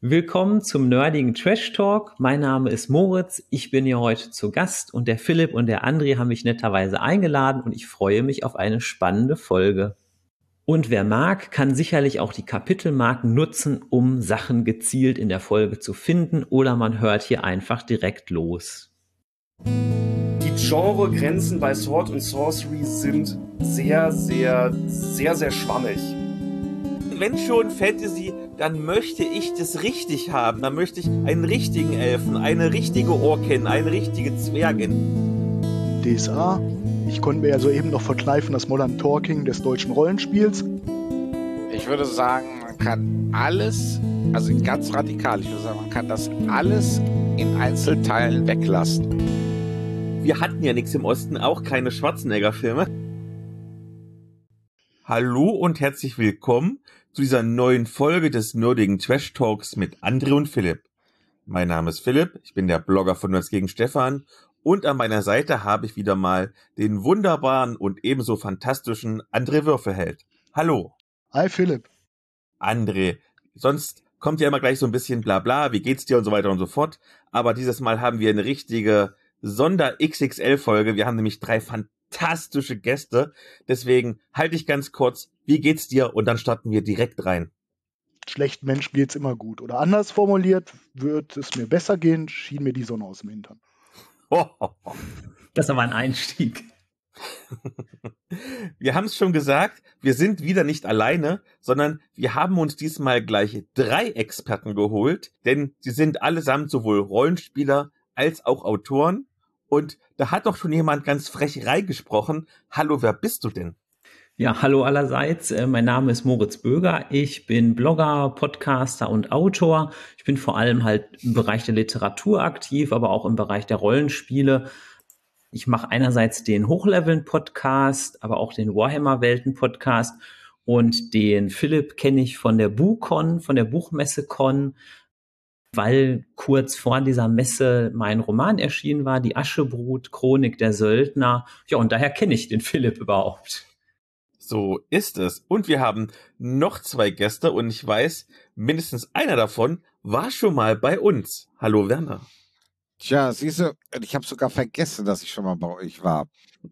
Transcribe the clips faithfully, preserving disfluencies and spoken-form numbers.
Willkommen zum nerdigen Trash Talk. Mein Name ist Moritz, ich bin hier heute zu Gast und der Philipp und der André haben mich netterweise eingeladen und ich freue mich auf eine spannende Folge. Und wer mag, kann sicherlich auch die Kapitelmarken nutzen, um Sachen gezielt in der Folge zu finden, oder man hört hier einfach direkt los. Die Genregrenzen bei Sword and Sorcery sind sehr, sehr, sehr, sehr schwammig. Wenn schon Fantasy, dann möchte ich das richtig haben. Dann möchte ich einen richtigen Elfen, eine richtige Orkin, eine richtige Zwergin. D S A. Ich konnte mir ja soeben noch verkneifen das Modern Talking des deutschen Rollenspiels. Ich würde sagen, man kann alles, also ganz radikal, ich würde sagen, man kann das alles in Einzelteilen weglassen. Wir hatten ja nichts im Osten, auch keine Schwarzenegger-Filme. Hallo und herzlich willkommen zu dieser neuen Folge des nerdigen Trash Talks mit André und Philipp. Mein Name ist Philipp, ich bin der Blogger von Nerds gegen Stefan und an meiner Seite habe ich wieder mal den wunderbaren und ebenso fantastischen André Würfelheld. Hallo. Hi Philipp. André, sonst kommt ja immer gleich so ein bisschen Blabla, wie geht's dir und so weiter und so fort, aber dieses Mal haben wir eine richtige Sonder-X X L-Folge. Wir haben nämlich drei fantastische Gäste. Deswegen halte ich ganz kurz, wie geht's dir? Und dann starten wir direkt rein. Schlechten Menschen geht's immer gut. Oder anders formuliert, wird es mir besser gehen, schien mir die Sonne aus dem Hintern. Oh, oh, oh. Das ist aber ein Einstieg. Wir haben es schon gesagt, wir sind wieder nicht alleine, sondern wir haben uns diesmal gleich drei Experten geholt, denn sie sind allesamt sowohl Rollenspieler als auch Autoren. Und da hat doch schon jemand ganz frech reingesprochen. Hallo, wer bist du denn? Ja, hallo allerseits. Mein Name ist Moritz Böger. Ich bin Blogger, Podcaster und Autor. Ich bin vor allem halt im Bereich der Literatur aktiv, aber auch im Bereich der Rollenspiele. Ich mache einerseits den Hochleveln-Podcast, aber auch den Warhammer-Welten-Podcast. Und den Philipp kenne ich von der BuCon, von der Buchmesse-Con, weil kurz vor dieser Messe mein Roman erschienen war, die Aschebrut, Chronik der Söldner. Ja, und daher kenne ich den Philipp überhaupt. So ist es. Und wir haben noch zwei Gäste und ich weiß, mindestens einer davon war schon mal bei uns. Hallo Werner. Tja, siehst du, ich habe sogar vergessen, dass ich schon mal bei euch war.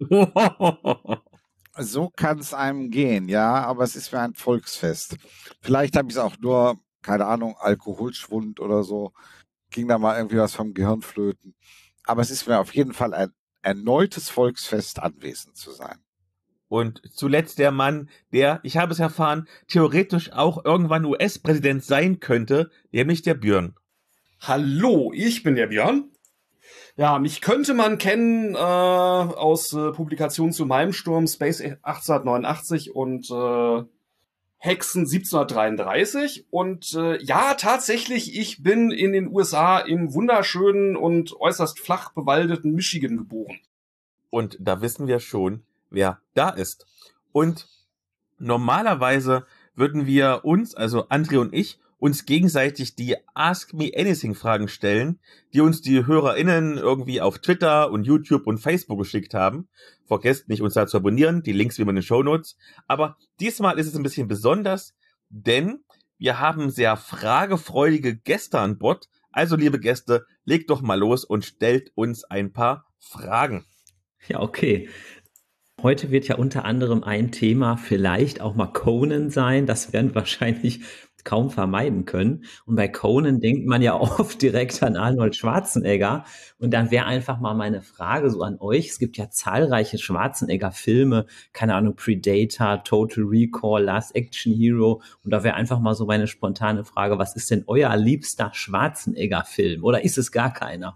So kann es einem gehen, ja, aber es ist wie ein Volksfest. Vielleicht habe ich es auch nur, keine Ahnung, Alkoholschwund oder so, ging da mal irgendwie was vom Gehirn flöten. Aber es ist mir auf jeden Fall ein erneutes Volksfest, anwesend zu sein. Und zuletzt der Mann, der, ich habe es erfahren, theoretisch auch irgendwann U S-Präsident sein könnte, nämlich der Björn. Hallo, ich bin der Björn. Ja, mich könnte man kennen äh, aus äh, Publikationen zu Malmsturm, Space achtzehnhundertneunundachtzig und äh, Hexen siebzehnhundertdreiunddreißig. Und äh, ja, tatsächlich, ich bin in den U S A im wunderschönen und äußerst flach bewaldeten Michigan geboren. Und da wissen wir schon, wer da ist. Und normalerweise würden wir uns, also André und ich, uns gegenseitig die Ask Me Anything Fragen stellen, die uns die HörerInnen irgendwie auf Twitter und YouTube und Facebook geschickt haben. Vergesst nicht, uns da zu abonnieren, die Links wie immer in den Shownotes. Aber diesmal ist es ein bisschen besonders, denn wir haben sehr fragefreudige Gäste an Bord. Also, liebe Gäste, legt doch mal los und stellt uns ein paar Fragen. Ja, okay. Heute wird ja unter anderem ein Thema vielleicht auch mal Conan sein. Das werden wir wahrscheinlich kaum vermeiden können. Und bei Conan denkt man ja oft direkt an Arnold Schwarzenegger. Und dann wäre einfach mal meine Frage so an euch. Es gibt ja zahlreiche Schwarzenegger-Filme, keine Ahnung, Predator, Total Recall, Last Action Hero. Und da wäre einfach mal so meine spontane Frage, was ist denn euer liebster Schwarzenegger-Film? Oder ist es gar keiner?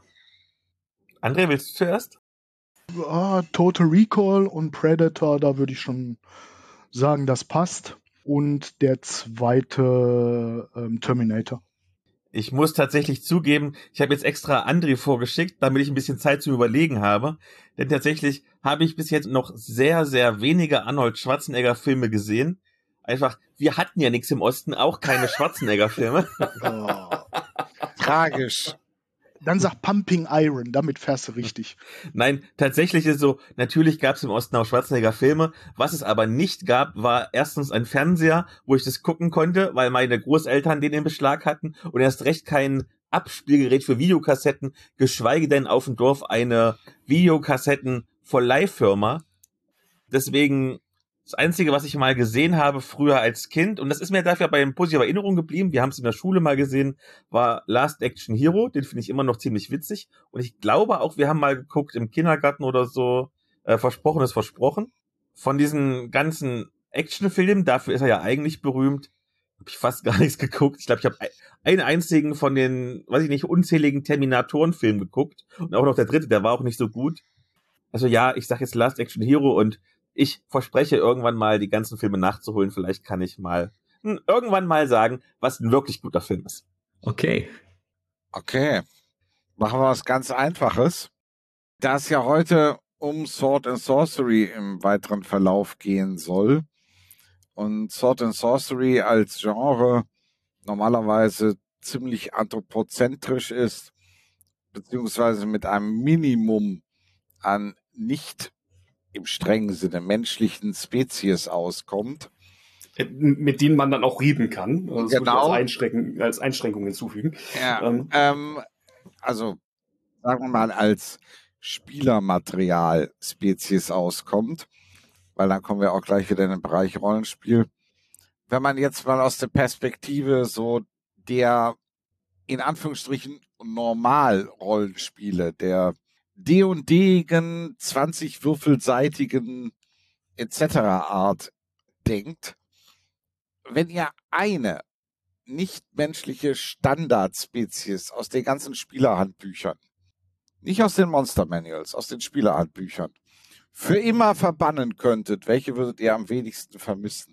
André, willst du zuerst? Ah, Total Recall und Predator, da würde ich schon sagen, das passt. Und der zweite ähm, Terminator. Ich muss tatsächlich zugeben, ich habe jetzt extra André vorgeschickt, damit ich ein bisschen Zeit zum Überlegen habe. Denn tatsächlich habe ich bis jetzt noch sehr, sehr wenige Arnold Schwarzenegger-Filme gesehen. Einfach, wir hatten ja nichts im Osten, auch keine Schwarzenegger-Filme. Oh. Tragisch. Dann sag Pumping Iron, damit fährst du richtig. Nein, tatsächlich ist so, natürlich gab es im Osten auch Schwarzenegger Filme. Was es aber nicht gab, war erstens ein Fernseher, wo ich das gucken konnte, weil meine Großeltern den in Beschlag hatten und erst recht kein Abspielgerät für Videokassetten, geschweige denn auf dem Dorf eine Videokassetten-for-Life-Firma. Deswegen das Einzige, was ich mal gesehen habe früher als Kind, und das ist mir dafür bei positiver Erinnerung geblieben, wir haben es in der Schule mal gesehen, war Last Action Hero, den finde ich immer noch ziemlich witzig. Und ich glaube auch, wir haben mal geguckt im Kindergarten oder so, äh, Versprochen ist versprochen. Von diesen ganzen Actionfilmen, dafür ist er ja eigentlich berühmt, habe ich fast gar nichts geguckt. Ich glaube, ich habe einen einzigen von den, weiß ich nicht, unzähligen Terminatoren-Filmen geguckt. Und auch noch der dritte, der war auch nicht so gut. Also ja, ich sag jetzt Last Action Hero und ich verspreche irgendwann mal die ganzen Filme nachzuholen. Vielleicht kann ich mal hm, irgendwann mal sagen, was ein wirklich guter Film ist. Okay. Okay. Machen wir was ganz Einfaches. Da es ja heute um Sword and Sorcery im weiteren Verlauf gehen soll und Sword and Sorcery als Genre normalerweise ziemlich anthropozentrisch ist, beziehungsweise mit einem Minimum an nicht im strengen Sinne menschlichen Spezies auskommt. Mit denen man dann auch reden kann. Das genau. würde ich als, Einschränkung, als Einschränkung hinzufügen. Ja, ähm. Ähm, also sagen wir mal als Spielermaterial Spezies auskommt, weil dann kommen wir auch gleich wieder in den Bereich Rollenspiel. Wenn man jetzt mal aus der Perspektive so der in Anführungsstrichen Normal-Rollenspiele, der D und D-igen, zwanzig würfelseitigen et cetera Art denkt, wenn ihr eine nichtmenschliche Standardspezies aus den ganzen Spielerhandbüchern, nicht aus den Monster Manuals, aus den Spielerhandbüchern, für immer verbannen könntet, welche würdet ihr am wenigsten vermissen?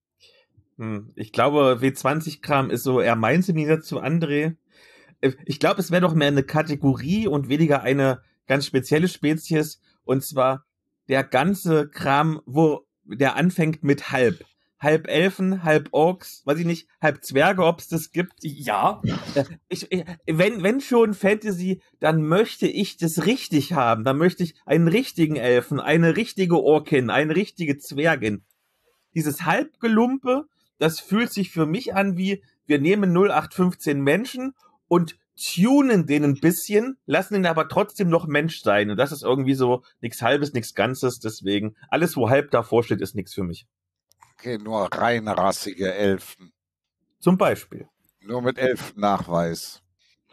Hm, ich glaube, W zwanzig-Kram ist so eher mein Seminar zu André. Ich glaube, es wäre doch mehr eine Kategorie und weniger eine ganz spezielle Spezies, und zwar der ganze Kram, wo der anfängt mit halb. Halb Elfen, halb Orks, weiß ich nicht, halb Zwerge, ob es das gibt. Ja. Ich, ich, wenn, wenn schon Fantasy, dann möchte ich das richtig haben. Dann möchte ich einen richtigen Elfen, eine richtige Orkin, eine richtige Zwergin. Dieses Halbgelumpe, das fühlt sich für mich an wie, wir nehmen null acht fünfzehn Menschen und tunen den ein bisschen, lassen ihn aber trotzdem noch Mensch sein. Und das ist irgendwie so nichts Halbes, nichts Ganzes. Deswegen, alles, wo halb davor steht, ist nichts für mich. Okay, nur reinrassige Elfen. Zum Beispiel. Nur mit Elfennachweis.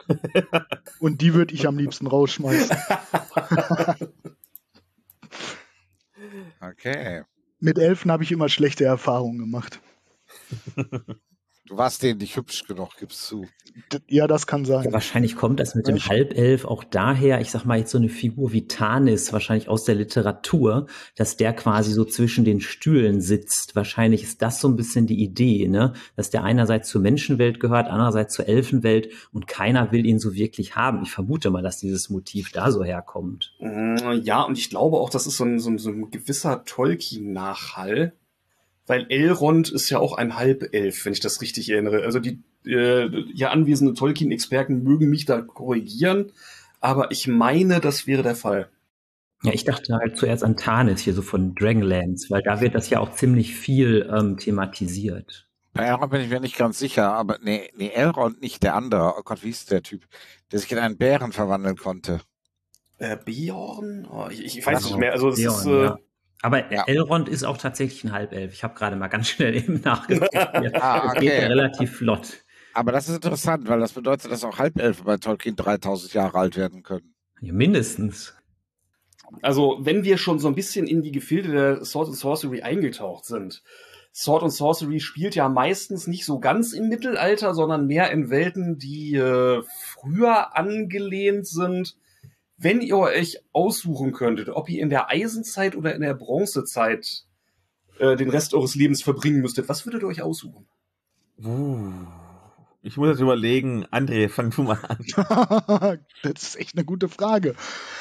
Und die würde ich am liebsten rausschmeißen. Okay. Mit Elfen habe ich immer schlechte Erfahrungen gemacht. Du warst denen nicht hübsch genug, gibst zu. D- Ja, das kann sein. Ja, wahrscheinlich kommt das mit dem Ich- Halbelf auch daher, ich sag mal jetzt so eine Figur wie Tanis, wahrscheinlich aus der Literatur, dass der quasi so zwischen den Stühlen sitzt. Wahrscheinlich ist das so ein bisschen die Idee, ne? Dass der einerseits zur Menschenwelt gehört, andererseits zur Elfenwelt und keiner will ihn so wirklich haben. Ich vermute mal, dass dieses Motiv da so herkommt. Ja, und ich glaube auch, das ist so ein, so ein, so ein gewisser Tolkien-Nachhall. Weil Elrond ist ja auch ein Halbelf, wenn ich das richtig erinnere. Also die äh, hier anwesenden Tolkien-Experten mögen mich da korrigieren, aber ich meine, das wäre der Fall. Ja, ich dachte halt zuerst an Tanis hier so von Dragonlance, weil da wird das ja auch ziemlich viel ähm, thematisiert. Bei Elrond bin ich mir nicht ganz sicher, aber nee, nee, Elrond nicht, der andere. Oh Gott, wie ist der Typ, der sich in einen Bären verwandeln konnte? Äh, Bjorn? Oh, ich, ich weiß Also, nicht mehr. Also das Bjorn, ist äh, ja. Aber Ja. Elrond ist auch tatsächlich ein Halbelf. Ich habe gerade mal ganz schnell eben nachgeguckt. Hier. Ah, Das geht okay. ja relativ flott. Aber das ist interessant, weil das bedeutet, dass auch Halbelfen bei Tolkien dreitausend Jahre alt werden können. Ja, mindestens. Also, wenn wir schon so ein bisschen in die Gefilde der Sword and Sorcery eingetaucht sind. Sword and Sorcery spielt ja meistens nicht so ganz im Mittelalter, sondern mehr in Welten, die äh, früher angelehnt sind. Wenn ihr euch aussuchen könntet, ob ihr in der Eisenzeit oder in der Bronzezeit äh, den Rest eures Lebens verbringen müsstet, was würdet ihr euch aussuchen? Uh, ich muss jetzt überlegen. André, fang du mal an. Das ist echt eine gute Frage.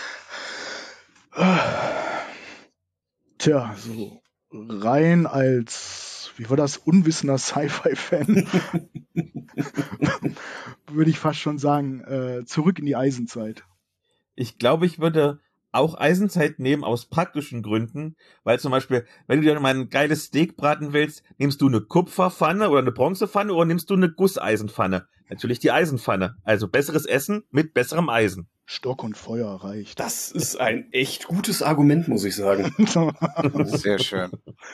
Tja, so rein als, wie war das, unwissender Sci-Fi-Fan, würde ich fast schon sagen, äh, zurück in die Eisenzeit. Ich glaube, ich würde auch Eisenzeit nehmen aus praktischen Gründen, weil zum Beispiel, wenn du dir mal ein geiles Steak braten willst, nimmst du eine Kupferpfanne oder eine Bronzepfanne oder nimmst du eine Gusseisenpfanne? Natürlich die Eisenpfanne. Also besseres Essen mit besserem Eisen. Stock und Feuer reicht. Das ist ein echt gutes Argument, muss ich sagen. Sehr schön.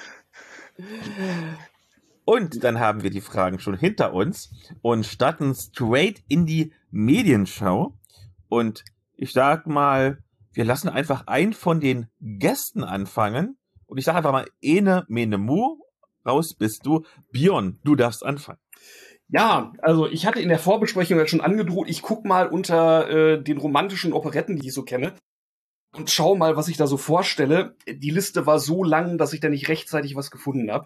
Und dann haben wir die Fragen schon hinter uns und starten straight in die Medienschau. Und ich sag mal, wir lassen einfach einen von den Gästen anfangen. Und ich sage einfach mal, ene, mene, mu, raus bist du. Björn, du darfst anfangen. Ja, also ich hatte in der Vorbesprechung ja schon angedroht, ich guck mal unter äh, den romantischen Operetten, die ich so kenne, und schau mal, was ich da so vorstelle. Die Liste war so lang, dass ich da nicht rechtzeitig was gefunden habe.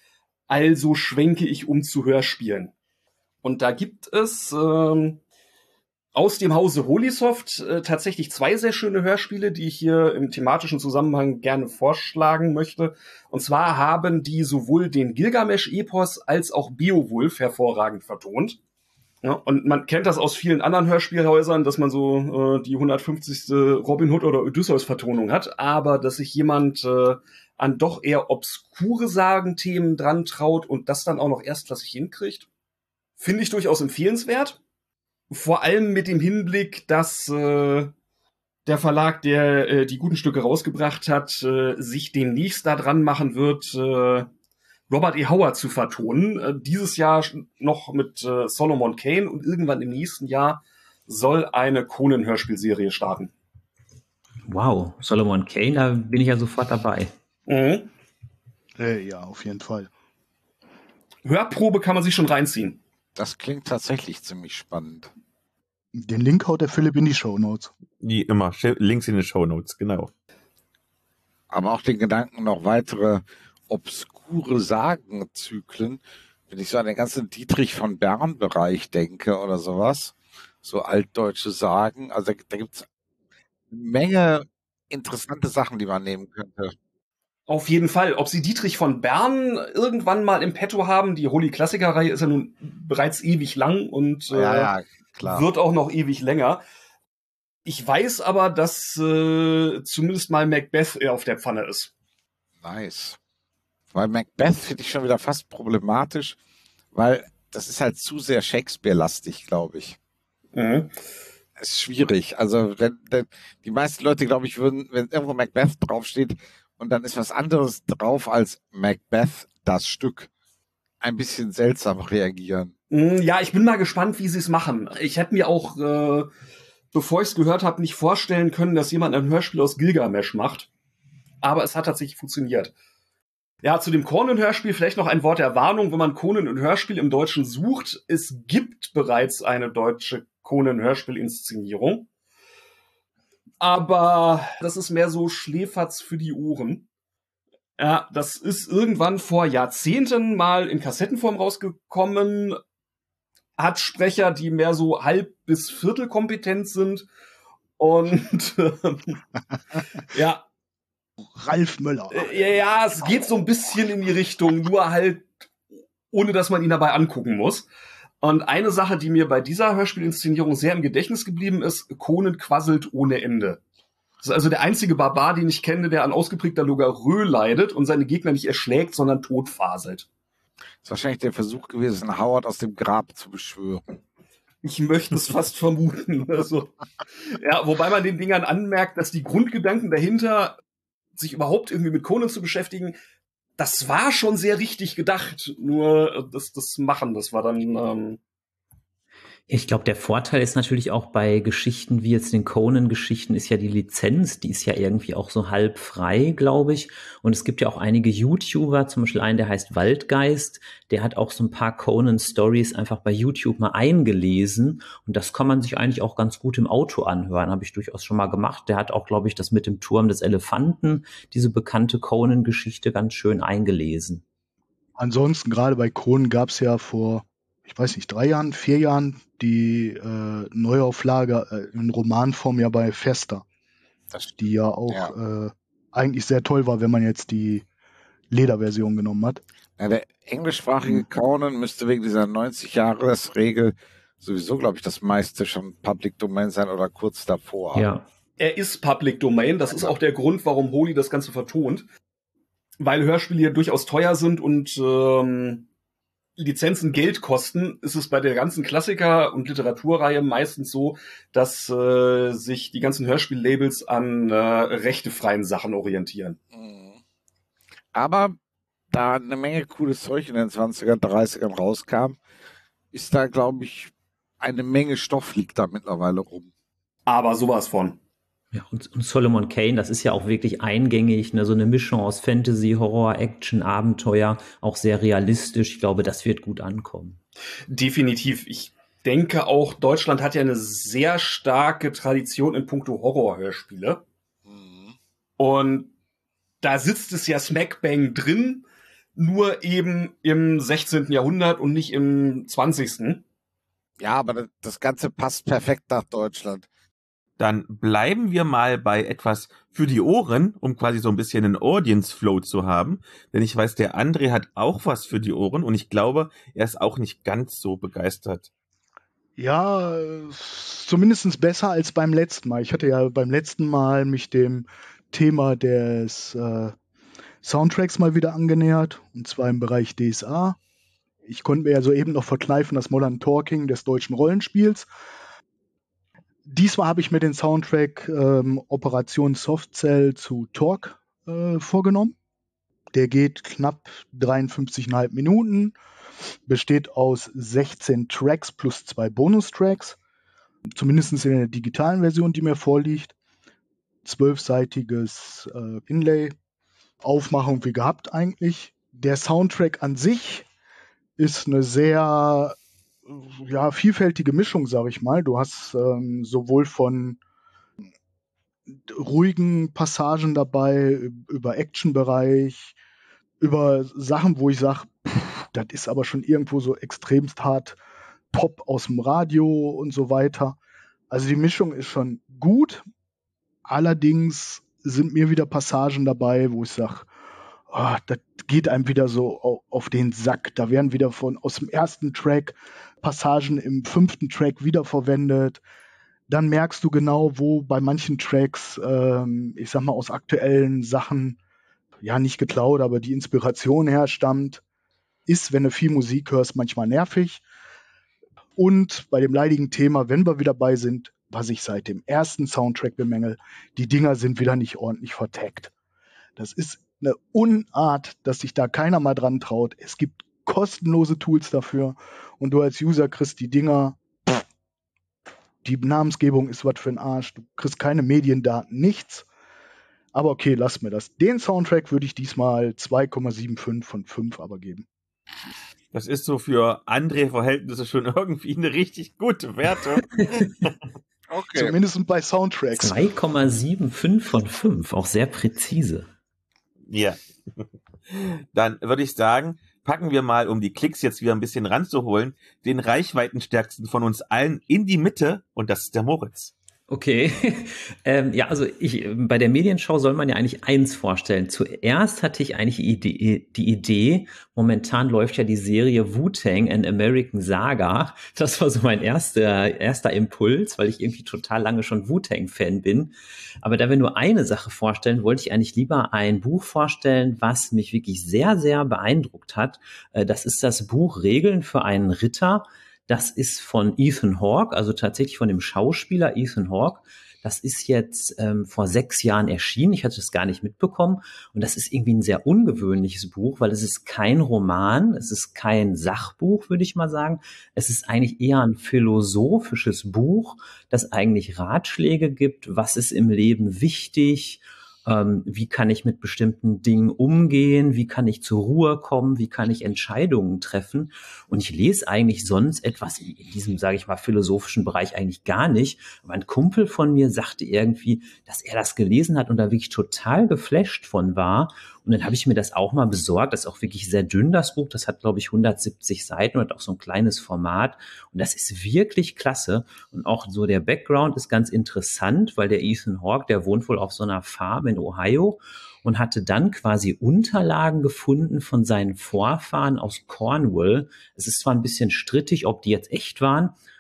Also schwenke ich um zu Hörspielen. Und da gibt es ähm, aus dem Hause Holysoft äh, tatsächlich zwei sehr schöne Hörspiele, die ich hier im thematischen Zusammenhang gerne vorschlagen möchte. Und zwar haben die sowohl den Gilgamesch-Epos als auch Beowulf hervorragend vertont. Ja, und man kennt das aus vielen anderen Hörspielhäusern, dass man so äh, die hundertfünfzigste Robin Hood oder Odysseus-Vertonung hat, aber dass sich jemand äh, an doch eher obskure Sagenthemen dran traut und das dann auch noch erstklassig hinkriegt, finde ich durchaus empfehlenswert. Vor allem mit dem Hinblick, dass äh, der Verlag, der äh, die guten Stücke rausgebracht hat, äh, sich demnächst da dran machen wird, äh, Robert E. Howard zu vertonen. Äh, dieses Jahr noch mit äh, Solomon Kane und irgendwann im nächsten Jahr soll eine Conan-Hörspielserie starten. Wow, Solomon Kane, da bin ich ja sofort dabei. Mhm. Äh, ja, auf jeden Fall. Hörprobe kann man sich schon reinziehen. Das klingt tatsächlich ziemlich spannend. Den Link haut der Philipp in die Shownotes. Wie immer, Links in den Shownotes, genau. Aber auch den Gedanken, noch weitere obskure Sagenzyklen, wenn ich so an den ganzen Dietrich von Bern-Bereich denke oder sowas, so altdeutsche Sagen, also da, da gibt es eine Menge interessante Sachen, die man nehmen könnte. Auf jeden Fall. Ob sie Dietrich von Bern irgendwann mal im Petto haben, die Holy-Klassiker-Reihe ist ja nun bereits ewig lang und äh, ja, ja, klar. wird auch noch ewig länger. Ich weiß aber, dass äh, zumindest mal Macbeth eher auf der Pfanne ist. Nice. Weil Macbeth finde ich schon wieder fast problematisch, weil das ist halt zu sehr Shakespeare-lastig, glaube ich. Mhm. Es ist schwierig. Also denn, denn die meisten Leute, glaube ich, würden, wenn irgendwo Macbeth draufsteht und dann ist was anderes drauf als Macbeth, das Stück, ein bisschen seltsam reagieren. Ja, ich bin mal gespannt, wie sie es machen. Ich hätte mir auch, äh, bevor ich es gehört habe, nicht vorstellen können, dass jemand ein Hörspiel aus Gilgamesch macht. Aber es hat tatsächlich funktioniert. Ja, zu dem Conan-Hörspiel vielleicht noch ein Wort der Warnung, wenn man Conan und Hörspiel im Deutschen sucht. Es gibt bereits eine deutsche Conan-Hörspiel-Inszenierung. Aber das ist mehr so Schläferz für die Ohren. Ja, das ist irgendwann vor Jahrzehnten mal in Kassettenform rausgekommen. Hat Sprecher, die mehr so halb- bis viertelkompetent sind. Und ja. Ralf Möller. Äh, ja, es geht so ein bisschen in die Richtung, nur halt, ohne dass man ihn dabei angucken muss. Und eine Sache, die mir bei dieser Hörspielinszenierung sehr im Gedächtnis geblieben ist, Conan quasselt ohne Ende. Das ist also der einzige Barbar, den ich kenne, der an ausgeprägter Logorrhoe leidet und seine Gegner nicht erschlägt, sondern totfaselt. Das ist wahrscheinlich der Versuch gewesen, Howard aus dem Grab zu beschwören. Ich möchte es fast vermuten. Also, ja, wobei man den Dingern anmerkt, dass die Grundgedanken dahinter, sich überhaupt irgendwie mit Conan zu beschäftigen, das war schon sehr richtig gedacht. Nur das, das Machen, das war dann... Ähm Ich glaube, der Vorteil ist natürlich auch bei Geschichten wie jetzt den Conan-Geschichten ist ja die Lizenz, die ist ja irgendwie auch so halb frei, glaube ich. Und es gibt ja auch einige YouTuber, zum Beispiel einen, der heißt Waldgeist, der hat auch so ein paar Conan-Stories einfach bei YouTube mal eingelesen. Und das kann man sich eigentlich auch ganz gut im Auto anhören, habe ich durchaus schon mal gemacht. Der hat auch, glaube ich, das mit dem Turm des Elefanten, diese bekannte Conan-Geschichte, ganz schön eingelesen. Ansonsten, gerade bei Conan gab es ja vor, ich weiß nicht, drei Jahren, vier Jahren die äh, Neuauflage äh, in Romanform ja bei Fester, Das, die ja auch ja. Äh, eigentlich sehr toll war, wenn man jetzt die Lederversion genommen hat. Ja, der englischsprachige Conan müsste wegen dieser neunzig-Jahres-Regel sowieso, glaube ich, das meiste schon Public Domain sein oder kurz davor. Ja. Er ist Public Domain, das ist auch der Grund, warum Holy das Ganze vertont. Weil Hörspiele ja durchaus teuer sind und ähm, Lizenzen Geld kosten, ist es bei der ganzen Klassiker- und Literaturreihe meistens so, dass äh, sich die ganzen Hörspiellabels an äh, rechtefreien Sachen orientieren. Aber da eine Menge cooles Zeug in den zwanziger, dreißigern rauskam, ist da, glaube ich, eine Menge Stoff liegt da mittlerweile rum. Aber sowas von. Ja, und, und Solomon Kane, das ist ja auch wirklich eingängig, ne, so eine Mischung aus Fantasy, Horror, Action, Abenteuer, auch sehr realistisch. Ich glaube, das wird gut ankommen. Definitiv. Ich denke auch, Deutschland hat ja eine sehr starke Tradition in puncto Horrorhörspiele. Mhm. Und da sitzt es ja smackbang drin, nur eben im sechzehnten. Jahrhundert und nicht im zwanzigsten. Ja, aber das, das Ganze passt perfekt nach Deutschland. Dann bleiben wir mal bei etwas für die Ohren, um quasi so ein bisschen einen Audience-Flow zu haben. Denn ich weiß, der André hat auch was für die Ohren und ich glaube, er ist auch nicht ganz so begeistert. Ja, zumindest besser als beim letzten Mal. Ich hatte ja beim letzten Mal mich dem Thema des äh, Soundtracks mal wieder angenähert, und zwar im Bereich D S A. Ich konnte mir ja soeben noch verkneifen das Modern Talking des deutschen Rollenspiels. Diesmal habe ich mir den Soundtrack ähm, Operation Softcell zu Torque äh, vorgenommen. Der geht knapp dreiundfünfzig Komma fünf Minuten, besteht aus sechzehn Tracks plus zwei Bonustracks, zumindest in der digitalen Version, die mir vorliegt. Zwölfseitiges äh, Inlay, Aufmachung wie gehabt eigentlich. Der Soundtrack an sich ist eine sehr ja, vielfältige Mischung, sage ich mal. Du hast ähm, sowohl von ruhigen Passagen dabei, über Action-Bereich, über Sachen, wo ich sage, das ist aber schon irgendwo so extremst hart Pop aus dem Radio und so weiter. Also die Mischung ist schon gut. Allerdings sind mir wieder Passagen dabei, wo ich sage, oh, das geht einem wieder so auf den Sack. Da werden wieder von aus dem ersten Track Passagen im fünften Track wiederverwendet. Dann merkst du genau, wo bei manchen Tracks, ähm, ich sag mal, aus aktuellen Sachen, ja nicht geklaut, aber die Inspiration herstammt. Ist, wenn du viel Musik hörst, manchmal nervig. Und bei dem leidigen Thema, wenn wir wieder bei sind, was ich seit dem ersten Soundtrack bemängel, die Dinger sind wieder nicht ordentlich vertaggt. Das ist eine Unart, dass sich da keiner mal dran traut. Es gibt kostenlose Tools dafür und du als User kriegst die Dinger, pff, die Namensgebung ist was für ein Arsch, du kriegst keine Mediendaten, nichts. Aber okay, lass mir das. Den Soundtrack würde ich diesmal zwei Komma fünfundsiebzig von fünf aber geben. Das ist so für andere Verhältnisse schon irgendwie eine richtig gute Wertung. Okay. Zumindest bei Soundtracks. zwei Komma fünfundsiebzig von fünf, auch sehr präzise. Ja. Dann würde ich sagen, packen wir mal, um die Klicks jetzt wieder ein bisschen ranzuholen, den reichweitenstärksten von uns allen in die Mitte und das ist der Moritz. Okay, ähm, ja, also ich, bei der Medienschau soll man ja eigentlich eins vorstellen. Zuerst hatte ich eigentlich die Idee, die Idee, momentan läuft ja die Serie Wu-Tang, an American Saga. Das war so mein erster, erster Impuls, weil ich irgendwie total lange schon Wu-Tang-Fan bin. Aber da wir nur eine Sache vorstellen, wollte ich eigentlich lieber ein Buch vorstellen, was mich wirklich sehr, sehr beeindruckt hat. Das ist das Buch Regeln für einen Ritter. Das ist von Ethan Hawke, also tatsächlich von dem Schauspieler Ethan Hawke. Das ist jetzt ähm, vor sechs Jahren erschienen. Ich hatte das gar nicht mitbekommen. Und das ist irgendwie ein sehr ungewöhnliches Buch, weil es ist kein Roman, es ist kein Sachbuch, würde ich mal sagen. Es ist eigentlich eher ein philosophisches Buch, das eigentlich Ratschläge gibt. Was ist im Leben wichtig? Ähm, wie kann ich mit bestimmten Dingen umgehen? Wie kann ich zur Ruhe kommen? Wie kann ich Entscheidungen treffen? Und ich lese eigentlich sonst etwas in, in diesem, sage ich mal, philosophischen Bereich eigentlich gar nicht. Aber ein Kumpel von mir sagte irgendwie, dass er das gelesen hat und da wirklich total geflasht von war. Und dann habe ich mir das auch mal besorgt. Das ist auch wirklich sehr dünn, das Buch. Das hat, glaube ich, hundertsiebzig Seiten und hat auch so ein kleines Format. Und das ist wirklich klasse. Und auch so der Background ist ganz interessant, weil der Ethan Hawke, der wohnt wohl auf so einer Farm in Ohio und hatte dann quasi Unterlagen gefunden von seinen Vorfahren aus Cornwall. Es ist zwar ein bisschen strittig, ob die jetzt echt waren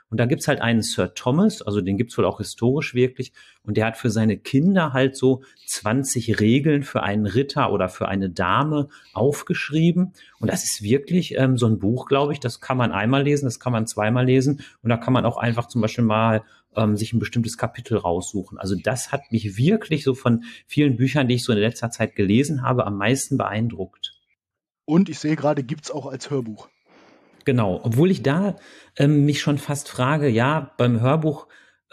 Und da gibt's halt einen Sir Thomas, also den gibt's wohl auch historisch wirklich. Und der hat für seine Kinder halt so zwanzig Regeln für einen Ritter oder für eine Dame aufgeschrieben. Und das ist wirklich ähm, so ein Buch, glaube ich, das kann man einmal lesen, das kann man zweimal lesen. Und da kann man auch einfach zum Beispiel mal ähm, sich ein bestimmtes Kapitel raussuchen. Also das hat mich wirklich so von vielen Büchern, die ich so in letzter Zeit gelesen habe, am meisten beeindruckt. Und ich sehe gerade, gibt's auch als Hörbuch. Genau, obwohl ich da ähm, mich schon fast frage, ja, beim Hörbuch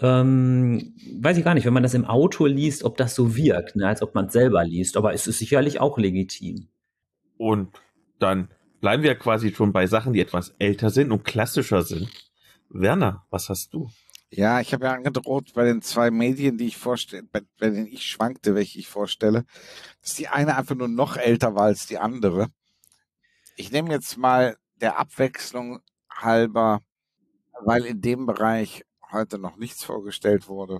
ähm, weiß ich gar nicht, wenn man das im Auto liest, ob das so wirkt, ne, als ob man es selber liest. Aber es ist sicherlich auch legitim. Und dann bleiben wir quasi schon bei Sachen, die etwas älter sind und klassischer sind. Werner, was hast du? Ja, ich habe ja angedroht bei den zwei Medien, die ich vorstelle, bei, bei denen ich schwankte, welche ich vorstelle, dass die eine einfach nur noch älter war als die andere. Ich nehme jetzt mal der Abwechslung halber, weil in dem Bereich heute noch nichts vorgestellt wurde,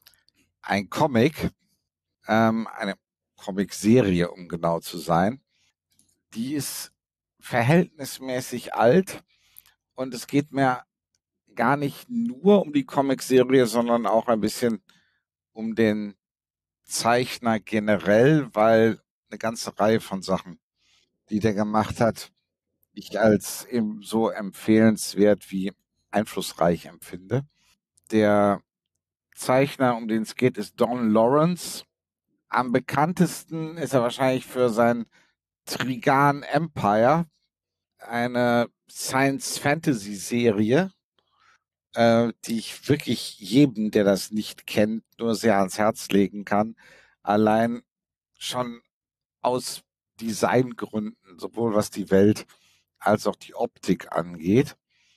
ein Comic, ähm, eine Comicserie, um genau zu sein. Die ist verhältnismäßig alt und es geht mir gar nicht nur um die Comicserie, sondern auch ein bisschen um den Zeichner generell, weil eine ganze Reihe von Sachen, die der gemacht hat, ich als eben so empfehlenswert wie einflussreich empfinde. Der Zeichner, um den es geht, ist Don Lawrence. Am bekanntesten ist er wahrscheinlich für sein Trigan Empire, eine Science-Fantasy-Serie, äh, die ich wirklich jedem, der das nicht kennt, nur sehr ans Herz legen kann. Allein schon aus Designgründen, sowohl was die Welt als auch die Optik angeht.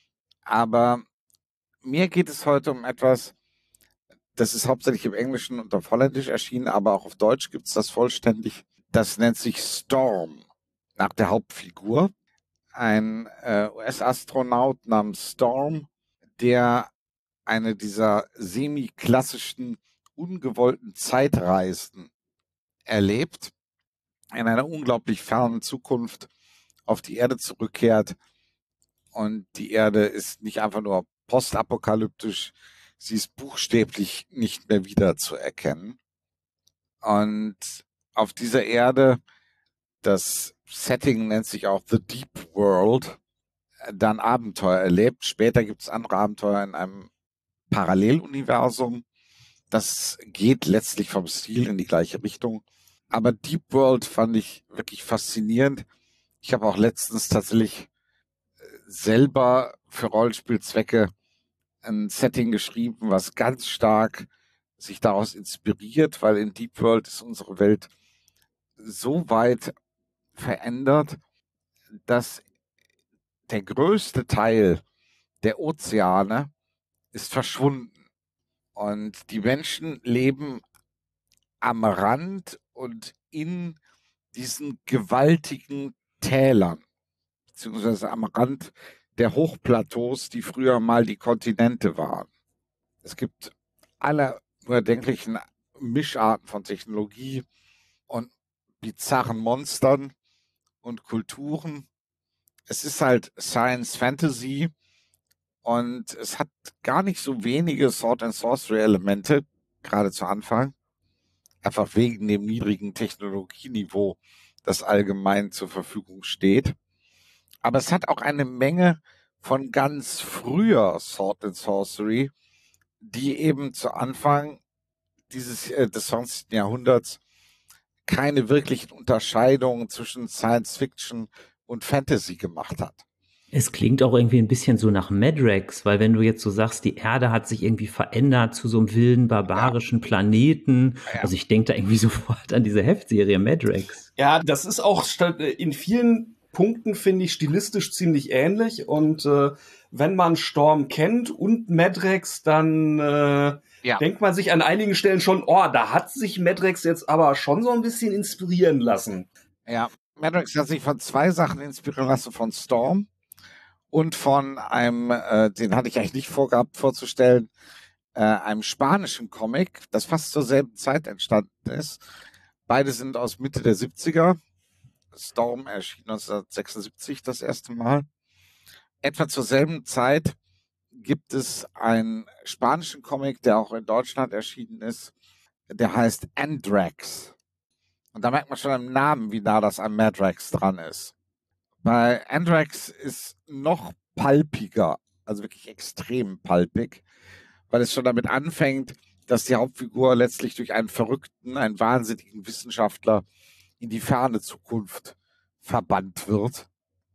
Aber mir geht es heute um etwas, das ist hauptsächlich im Englischen und auf Holländisch erschienen, aber auch auf Deutsch gibt es das vollständig. Das nennt sich Storm, nach der Hauptfigur. Ein äh, U S-Astronaut namens Storm, der eine dieser semi-klassischen, ungewollten Zeitreisen erlebt, in einer unglaublich fernen Zukunft auf die Erde zurückkehrt. Und die Erde ist nicht einfach nur postapokalyptisch, sie ist buchstäblich nicht mehr wiederzuerkennen. Und auf dieser Erde, das Setting nennt sich auch The Deep World, dann Abenteuer erlebt. Später gibt es andere Abenteuer in einem Paralleluniversum. Das geht letztlich vom Stil in die gleiche Richtung. Aber Deep World fand ich wirklich faszinierend. Ich habe auch letztens tatsächlich selber für Rollenspielzwecke ein Setting geschrieben, was ganz stark sich daraus inspiriert, weil in Deep World ist unsere Welt so weit verändert, dass der größte Teil der Ozeane ist verschwunden. Und die Menschen leben am Rand und in diesen gewaltigen Tälern, beziehungsweise am Rand der Hochplateaus, die früher mal die Kontinente waren. Es gibt alle überdenklichen Mischarten von Technologie und bizarren Monstern und Kulturen. Es ist halt Science Fantasy und es hat gar nicht so wenige Sword and Sorcery Elemente, gerade zu Anfang. Einfach wegen dem niedrigen Technologieniveau, das allgemein zur Verfügung steht. Aber es hat auch eine Menge von ganz früher Sword and Sorcery, die eben zu Anfang dieses äh, des zwanzigsten Jahrhunderts keine wirklichen Unterscheidungen zwischen Science Fiction und Fantasy gemacht hat. Es klingt auch irgendwie ein bisschen so nach Madrex, weil wenn du jetzt so sagst, die Erde hat sich irgendwie verändert zu so einem wilden, barbarischen ja. Planeten. Ja. Also ich denke da irgendwie sofort an diese Heftserie Madrex. Ja, das ist auch in vielen Punkten, finde ich, stilistisch ziemlich ähnlich. Und äh, wenn man Storm kennt und Madrex, dann äh, ja. denkt man sich an einigen Stellen schon, oh, da hat sich Madrex jetzt aber schon so ein bisschen inspirieren lassen. Ja, Madrex hat sich von zwei Sachen inspirieren lassen, von Storm und von einem, äh, den hatte ich eigentlich nicht vorgehabt vorzustellen, äh, einem spanischen Comic, das fast zur selben Zeit entstanden ist. Beide sind aus Mitte der siebziger. Storm erschien neunzehnhundertsechsundsiebzig das erste Mal. Etwa zur selben Zeit gibt es einen spanischen Comic, der auch in Deutschland erschienen ist, der heißt Andrax. Und da merkt man schon im Namen, wie nah das an Madrax dran ist. Bei Andrax ist noch pulpiger, also wirklich extrem pulpig, weil es schon damit anfängt, dass die Hauptfigur letztlich durch einen Verrückten, einen wahnsinnigen Wissenschaftler in die ferne Zukunft verbannt wird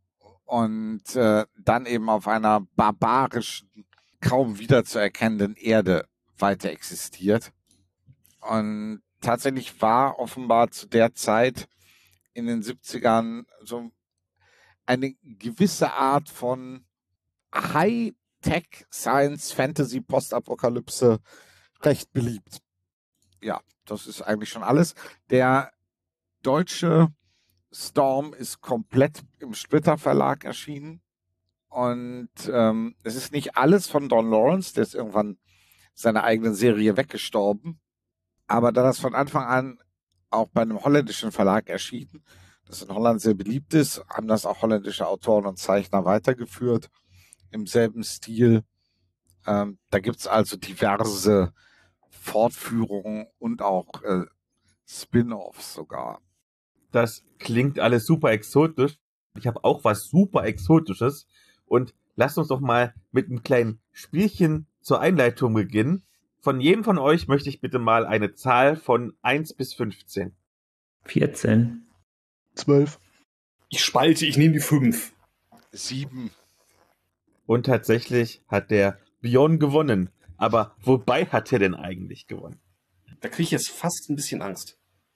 und äh, dann eben auf einer barbarischen, kaum wiederzuerkennenden Erde weiter existiert. Und tatsächlich war offenbar zu der Zeit in den siebzigern so eine gewisse Art von High-Tech, Science, Fantasy, Postapokalypse recht beliebt. Ja, das ist eigentlich schon alles. Der deutsche Storm ist komplett im Splitter Verlag erschienen. Und ähm, es ist nicht alles von Don Lawrence, der ist irgendwann seine eigene Serie weggestorben. Aber da das von Anfang an auch bei einem holländischen Verlag erschienen, das in Holland sehr beliebt ist, haben das auch holländische Autoren und Zeichner weitergeführt im selben Stil. Ähm, da gibt's also diverse Fortführungen und auch äh, Spin-offs sogar. Das klingt alles super exotisch. Ich habe auch was super Exotisches. Und lasst uns doch mal mit einem kleinen Spielchen zur Einleitung beginnen. Von jedem von euch möchte ich bitte mal eine Zahl von eins bis fünfzehn. vierzehn. zwölf. Ich spalte, ich nehme die fünf. Sieben. Und tatsächlich hat der Björn gewonnen. Aber wobei hat er denn eigentlich gewonnen? Da kriege ich jetzt fast ein bisschen Angst.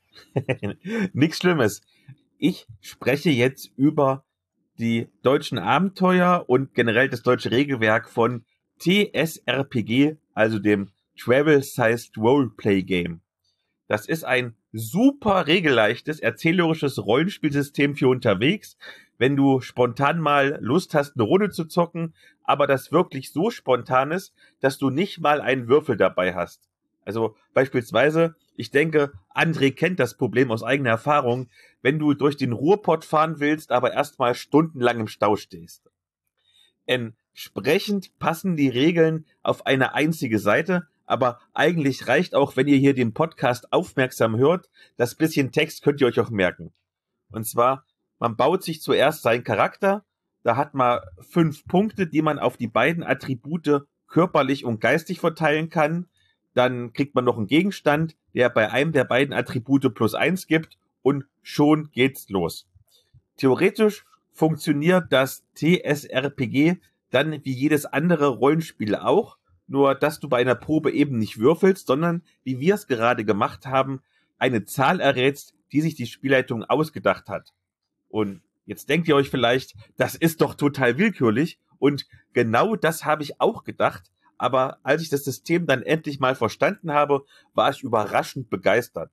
Nichts Schlimmes. Ich spreche jetzt über die deutschen Abenteuer und generell das deutsche Regelwerk von T S R P G, also dem Travel-Sized Roleplay Game. Das ist ein super regelleichtes, erzählerisches Rollenspielsystem für unterwegs, wenn du spontan mal Lust hast, eine Runde zu zocken, aber das wirklich so spontan ist, dass du nicht mal einen Würfel dabei hast. Also beispielsweise, ich denke, André kennt das Problem aus eigener Erfahrung, wenn du durch den Ruhrpott fahren willst, aber erstmal stundenlang im Stau stehst. Entsprechend passen die Regeln auf eine einzige Seite, aber eigentlich reicht auch, wenn ihr hier den Podcast aufmerksam hört, das bisschen Text könnt ihr euch auch merken. Und zwar, man baut sich zuerst seinen Charakter, da hat man fünf Punkte, die man auf die beiden Attribute körperlich und geistig verteilen kann. Dann kriegt man noch einen Gegenstand, der bei einem der beiden Attribute plus eins gibt und schon geht's los. Theoretisch funktioniert das T S R P G dann wie jedes andere Rollenspiel auch, nur dass du bei einer Probe eben nicht würfelst, sondern, wie wir es gerade gemacht haben, eine Zahl errätst, die sich die Spielleitung ausgedacht hat. Und jetzt denkt ihr euch vielleicht, das ist doch total willkürlich, und genau das habe ich auch gedacht. Aber als ich das System dann endlich mal verstanden habe, war ich überraschend begeistert.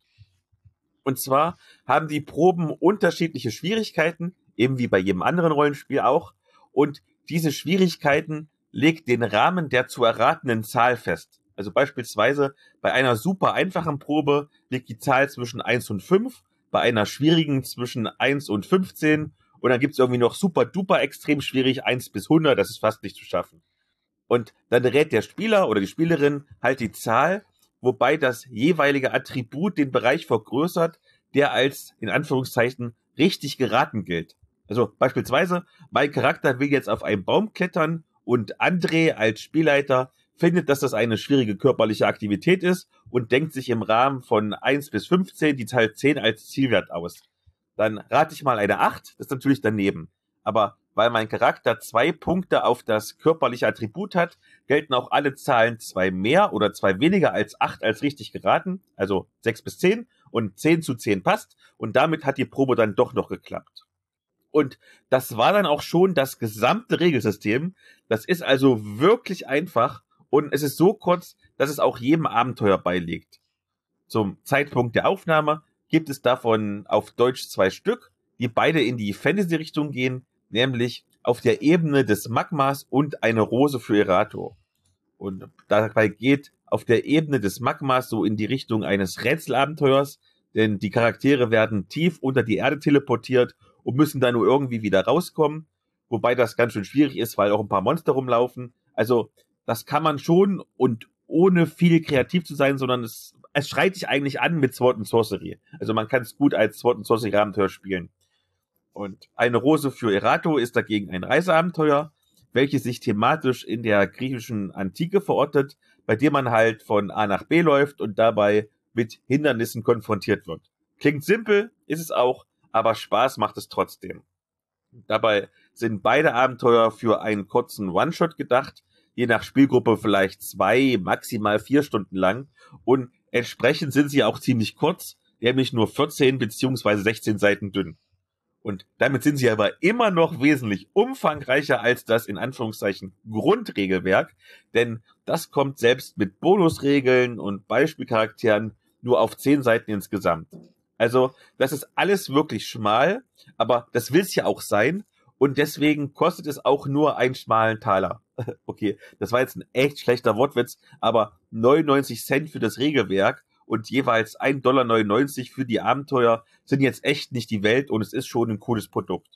Und zwar haben die Proben unterschiedliche Schwierigkeiten, eben wie bei jedem anderen Rollenspiel auch. Und diese Schwierigkeiten legt den Rahmen der zu erratenden Zahl fest. Also beispielsweise bei einer super einfachen Probe liegt die Zahl zwischen eins und fünf, bei einer schwierigen zwischen eins und fünfzehn. Und dann gibt es irgendwie noch super duper extrem schwierig eins bis hundert, das ist fast nicht zu schaffen. Und dann rät der Spieler oder die Spielerin halt die Zahl, wobei das jeweilige Attribut den Bereich vergrößert, der als, in Anführungszeichen, richtig geraten gilt. Also beispielsweise, mein Charakter will jetzt auf einen Baum klettern und André als Spielleiter findet, dass das eine schwierige körperliche Aktivität ist und denkt sich im Rahmen von eins bis fünfzehn die Zahl zehn als Zielwert aus. Dann rate ich mal eine acht, das ist natürlich daneben. Aber weil mein Charakter zwei Punkte auf das körperliche Attribut hat, gelten auch alle Zahlen zwei mehr oder zwei weniger als acht als richtig geraten, also sechs bis zehn, und zehn zu zehn passt, und damit hat die Probe dann doch noch geklappt. Und das war dann auch schon das gesamte Regelsystem. Das ist also wirklich einfach und es ist so kurz, dass es auch jedem Abenteuer beiliegt. Zum Zeitpunkt der Aufnahme gibt es davon auf Deutsch zwei Stück, die beide in die Fantasy-Richtung gehen, nämlich Auf der Ebene des Magmas und Eine Rose für Erato. Und dabei geht Auf der Ebene des Magmas so in die Richtung eines Rätselabenteuers, denn die Charaktere werden tief unter die Erde teleportiert und müssen da nur irgendwie wieder rauskommen, wobei das ganz schön schwierig ist, weil auch ein paar Monster rumlaufen. Also das kann man schon und ohne viel kreativ zu sein, sondern es, es schreit sich eigentlich an mit Sword and Sorcery. Also man kann es gut als Sword and Sorcery Abenteuer spielen. Und eine Rose für Erato ist dagegen ein Reiseabenteuer, welches sich thematisch in der griechischen Antike verortet, bei dem man halt von A nach B läuft und dabei mit Hindernissen konfrontiert wird. Klingt simpel, ist es auch, aber Spaß macht es trotzdem. Dabei sind beide Abenteuer für einen kurzen One-Shot gedacht, je nach Spielgruppe vielleicht zwei, maximal vier Stunden lang und entsprechend sind sie auch ziemlich kurz, nämlich nur vierzehn beziehungsweise sechzehn Seiten dünn. Und damit sind sie aber immer noch wesentlich umfangreicher als das in Anführungszeichen Grundregelwerk, denn das kommt selbst mit Bonusregeln und Beispielcharakteren nur auf zehn Seiten insgesamt. Also das ist alles wirklich schmal, aber das will es ja auch sein und deswegen kostet es auch nur einen schmalen Taler. Okay, das war jetzt ein echt schlechter Wortwitz, aber neunundneunzig Cent für das Regelwerk und jeweils ein Dollar neunundneunzig für die Abenteuer sind jetzt echt nicht die Welt und es ist schon ein cooles Produkt.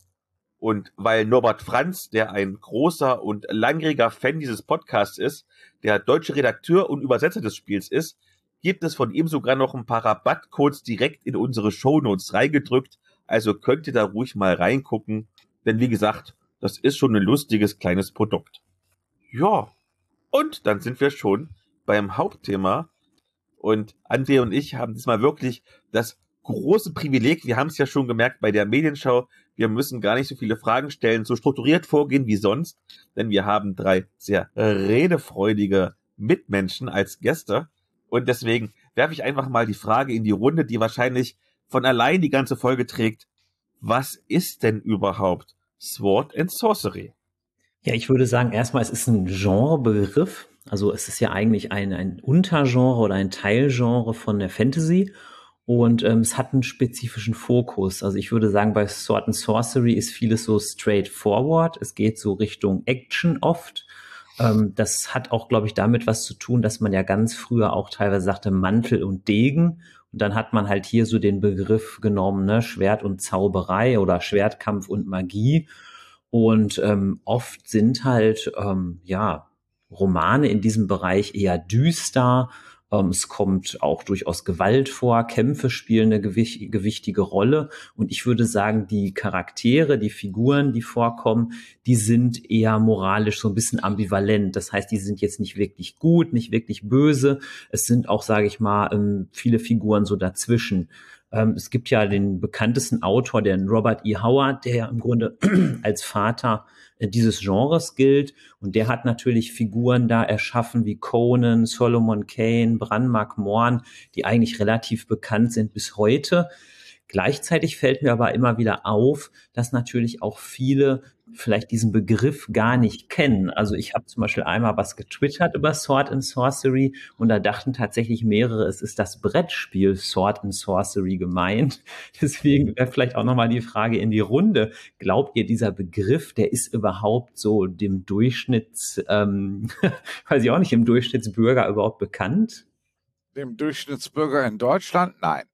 Und weil Norbert Franz, der ein großer und langjähriger Fan dieses Podcasts ist, der deutsche Redakteur und Übersetzer des Spiels ist, gibt es von ihm sogar noch ein paar Rabattcodes direkt in unsere Shownotes reingedrückt, also könnt ihr da ruhig mal reingucken, denn wie gesagt, das ist schon ein lustiges kleines Produkt. Ja, und dann sind wir schon beim Hauptthema. Und André und ich haben diesmal wirklich das große Privileg, wir haben es ja schon gemerkt bei der Medienschau, wir müssen gar nicht so viele Fragen stellen, so strukturiert vorgehen wie sonst, denn wir haben drei sehr redefreudige Mitmenschen als Gäste. Und deswegen werfe ich einfach mal die Frage in die Runde, die wahrscheinlich von allein die ganze Folge trägt. Was ist denn überhaupt Sword and Sorcery? Ja, ich würde sagen, erstmal, es ist ein Genrebegriff. Also es ist ja eigentlich ein, ein Untergenre oder ein Teilgenre von der Fantasy. Und ähm, es hat einen spezifischen Fokus. Also ich würde sagen, bei Sword and Sorcery ist vieles so straightforward. Es geht so Richtung Action oft. Ähm, das hat auch, glaube ich, damit was zu tun, dass man ja ganz früher auch teilweise sagte Mantel und Degen. Und dann hat man halt hier so den Begriff genommen, ne, Schwert und Zauberei oder Schwertkampf und Magie. Und ähm, oft sind halt, ähm, ja, Romane in diesem Bereich eher düster. Ähm, es kommt auch durchaus Gewalt vor. Kämpfe spielen eine gewicht, gewichtige Rolle. Und ich würde sagen, die Charaktere, die Figuren, die vorkommen, die sind eher moralisch so ein bisschen ambivalent. Das heißt, die sind jetzt nicht wirklich gut, nicht wirklich böse. Es sind auch, sage ich mal, ähm, viele Figuren so dazwischen. Ähm, es gibt ja den bekanntesten Autor, den Robert E. Howard, der ja im Grunde als Vater äh, dieses Genres gilt. Und der hat natürlich Figuren da erschaffen wie Conan, Solomon Kane, Bran Mak Morn, die eigentlich relativ bekannt sind bis heute. Gleichzeitig fällt mir aber immer wieder auf, dass natürlich auch viele vielleicht diesen Begriff gar nicht kennen. Also ich habe zum Beispiel einmal was getwittert über Sword and Sorcery und da dachten tatsächlich mehrere, es ist das Brettspiel Sword and Sorcery gemeint. Deswegen wäre vielleicht auch nochmal die Frage in die Runde. Glaubt ihr, dieser Begriff, der ist überhaupt so dem Durchschnitts, ähm, weiß ich auch nicht, dem Durchschnittsbürger überhaupt bekannt? Dem Durchschnittsbürger in Deutschland? Nein.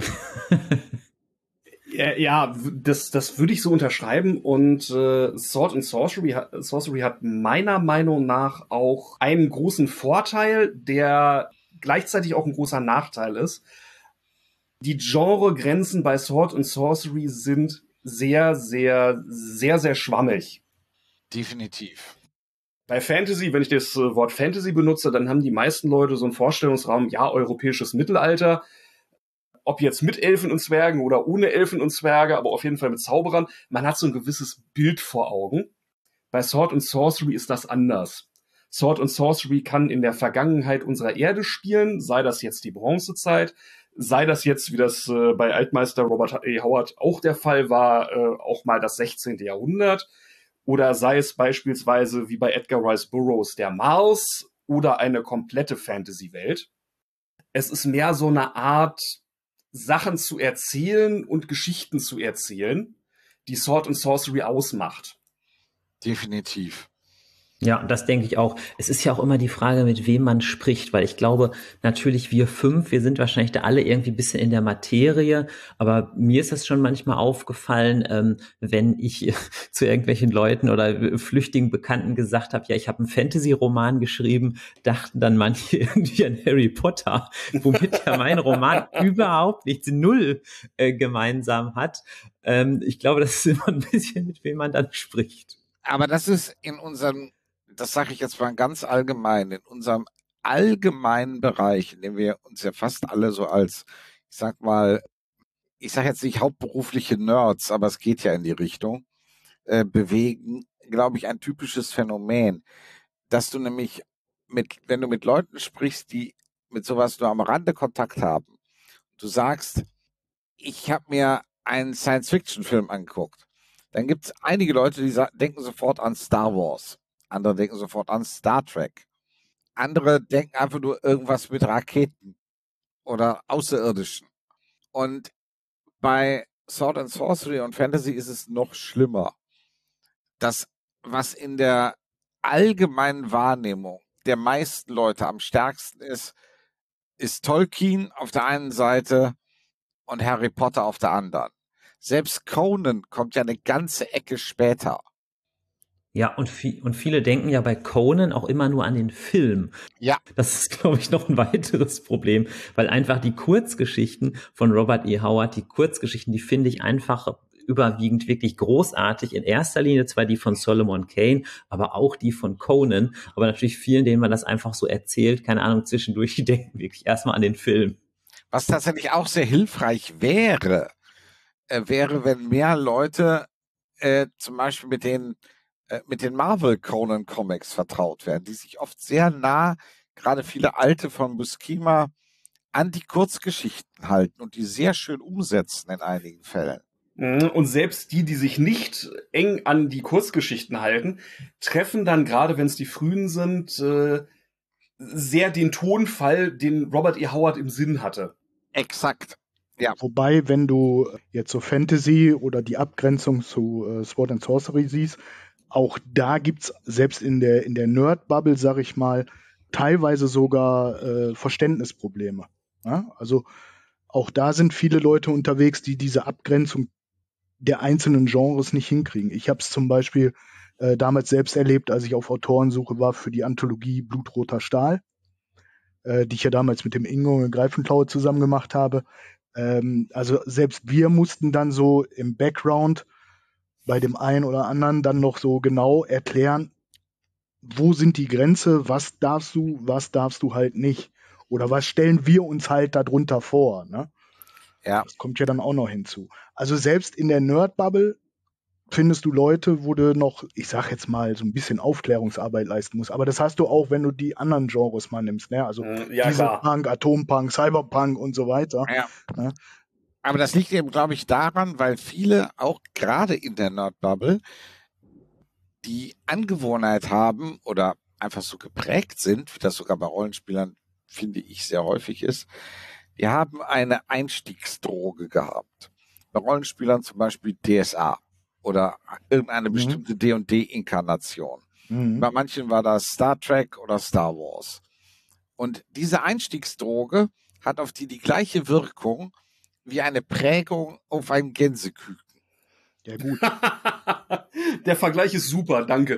Ja, das, das würde ich so unterschreiben und äh, Sword and Sorcery, Sorcery hat meiner Meinung nach auch einen großen Vorteil, der gleichzeitig auch ein großer Nachteil ist. Die Genregrenzen bei Sword and Sorcery sind sehr, sehr, sehr, sehr schwammig. Definitiv. Bei Fantasy, wenn ich das Wort Fantasy benutze, dann haben die meisten Leute so einen Vorstellungsraum, ja, europäisches Mittelalter. Ob jetzt mit Elfen und Zwergen oder ohne Elfen und Zwerge, aber auf jeden Fall mit Zauberern. Man hat so ein gewisses Bild vor Augen. Bei Sword and Sorcery ist das anders. Sword and Sorcery kann in der Vergangenheit unserer Erde spielen, sei das jetzt die Bronzezeit, sei das jetzt, wie das äh, bei Altmeister Robert E. Howard auch der Fall war, äh, auch mal das sechzehnte Jahrhundert. Oder sei es beispielsweise wie bei Edgar Rice Burroughs der Mars oder eine komplette Fantasy-Welt. Es ist mehr so eine Art Sachen zu erzählen und Geschichten zu erzählen, die Sword and Sorcery ausmacht. Definitiv. Ja, das denke ich auch. Es ist ja auch immer die Frage, mit wem man spricht, weil ich glaube, natürlich wir fünf, wir sind wahrscheinlich da alle irgendwie ein bisschen in der Materie, aber mir ist das schon manchmal aufgefallen, ähm, wenn ich zu irgendwelchen Leuten oder flüchtigen Bekannten gesagt habe, ja, ich habe einen Fantasy-Roman geschrieben, dachten dann manche irgendwie an Harry Potter, womit ja mein Roman überhaupt nichts, null äh, gemeinsam hat. Ähm, ich glaube, das ist immer ein bisschen, mit wem man dann spricht. Aber das ist in unserem, das sage ich jetzt mal ganz allgemein, in unserem allgemeinen Bereich, in dem wir uns ja fast alle so als, ich sag mal, ich sage jetzt nicht hauptberufliche Nerds, aber es geht ja in die Richtung, äh, bewegen, glaube ich, ein typisches Phänomen, dass du nämlich mit, wenn du mit Leuten sprichst, die mit sowas nur am Rande Kontakt haben, du sagst, ich habe mir einen Science-Fiction-Film angeguckt, dann gibt es einige Leute, die sa- denken sofort an Star Wars, andere denken sofort an Star Trek, andere denken einfach nur irgendwas mit Raketen oder Außerirdischen. Und bei Sword and Sorcery und Fantasy ist es noch schlimmer. Das, was in der allgemeinen Wahrnehmung der meisten Leute am stärksten ist, ist Tolkien auf der einen Seite und Harry Potter auf der anderen. Selbst Conan kommt ja eine ganze Ecke später. Ja, und, vi- und viele denken ja bei Conan auch immer nur an den Film. Ja. Das ist, glaube ich, noch ein weiteres Problem, weil einfach die Kurzgeschichten von Robert E. Howard, die Kurzgeschichten, die finde ich einfach überwiegend wirklich großartig. In erster Linie zwar die von Solomon Kane, aber auch die von Conan. Aber natürlich vielen, denen man das einfach so erzählt, keine Ahnung, zwischendurch, die denken wirklich erstmal an den Film. Was tatsächlich auch sehr hilfreich wäre, äh, wäre, wenn mehr Leute äh, zum Beispiel mit den äh, mit den Marvel Conan Comics vertraut werden, die sich oft sehr nah, gerade viele alte von Buscema, an die Kurzgeschichten halten und die sehr schön umsetzen in einigen Fällen. Und selbst die, die sich nicht eng an die Kurzgeschichten halten, treffen dann, gerade wenn es die frühen sind, äh, sehr den Tonfall, den Robert E. Howard im Sinn hatte. Exakt. Ja. Wobei, wenn du jetzt so Fantasy oder die Abgrenzung zu äh, Sword and Sorcery siehst, auch da gibt's selbst in der in der Nerd-Bubble, sag ich mal, teilweise sogar äh, Verständnisprobleme. Ja? Also auch da sind viele Leute unterwegs, die diese Abgrenzung der einzelnen Genres nicht hinkriegen. Ich habe es zum Beispiel äh, damals selbst erlebt, als ich auf Autorensuche war für die Anthologie Blutroter Stahl, äh, die ich ja damals mit dem Ingo Greifenklaue zusammen gemacht habe. Ähm, also selbst wir mussten dann so im Background bei dem einen oder anderen dann noch so genau erklären, wo sind die Grenze, was darfst du, was darfst du halt nicht. Oder was stellen wir uns halt darunter vor, ne? Ja. Das kommt ja dann auch noch hinzu. Also selbst in der Nerd-Bubble findest du Leute, wo du noch, ich sag jetzt mal, so ein bisschen Aufklärungsarbeit leisten musst. Aber das hast du auch, wenn du die anderen Genres mal nimmst, ne? Also Ja, klar. Dieselpunk, Atompunk, Cyberpunk und so weiter. Ja. Ne? Aber das liegt eben, glaube ich, daran, weil viele auch gerade in der Nerd-Bubble die Angewohnheit haben oder einfach so geprägt sind, wie das sogar bei Rollenspielern, finde ich, sehr häufig ist, die haben eine Einstiegsdroge gehabt. Bei Rollenspielern zum Beispiel D S A oder irgendeine Mhm. bestimmte D und D-Inkarnation. Mhm. Bei manchen war das Star Trek oder Star Wars. Und diese Einstiegsdroge hat auf die die gleiche Wirkung wie eine Prägung auf ein Gänseküken. Ja gut. Der Vergleich ist super, danke.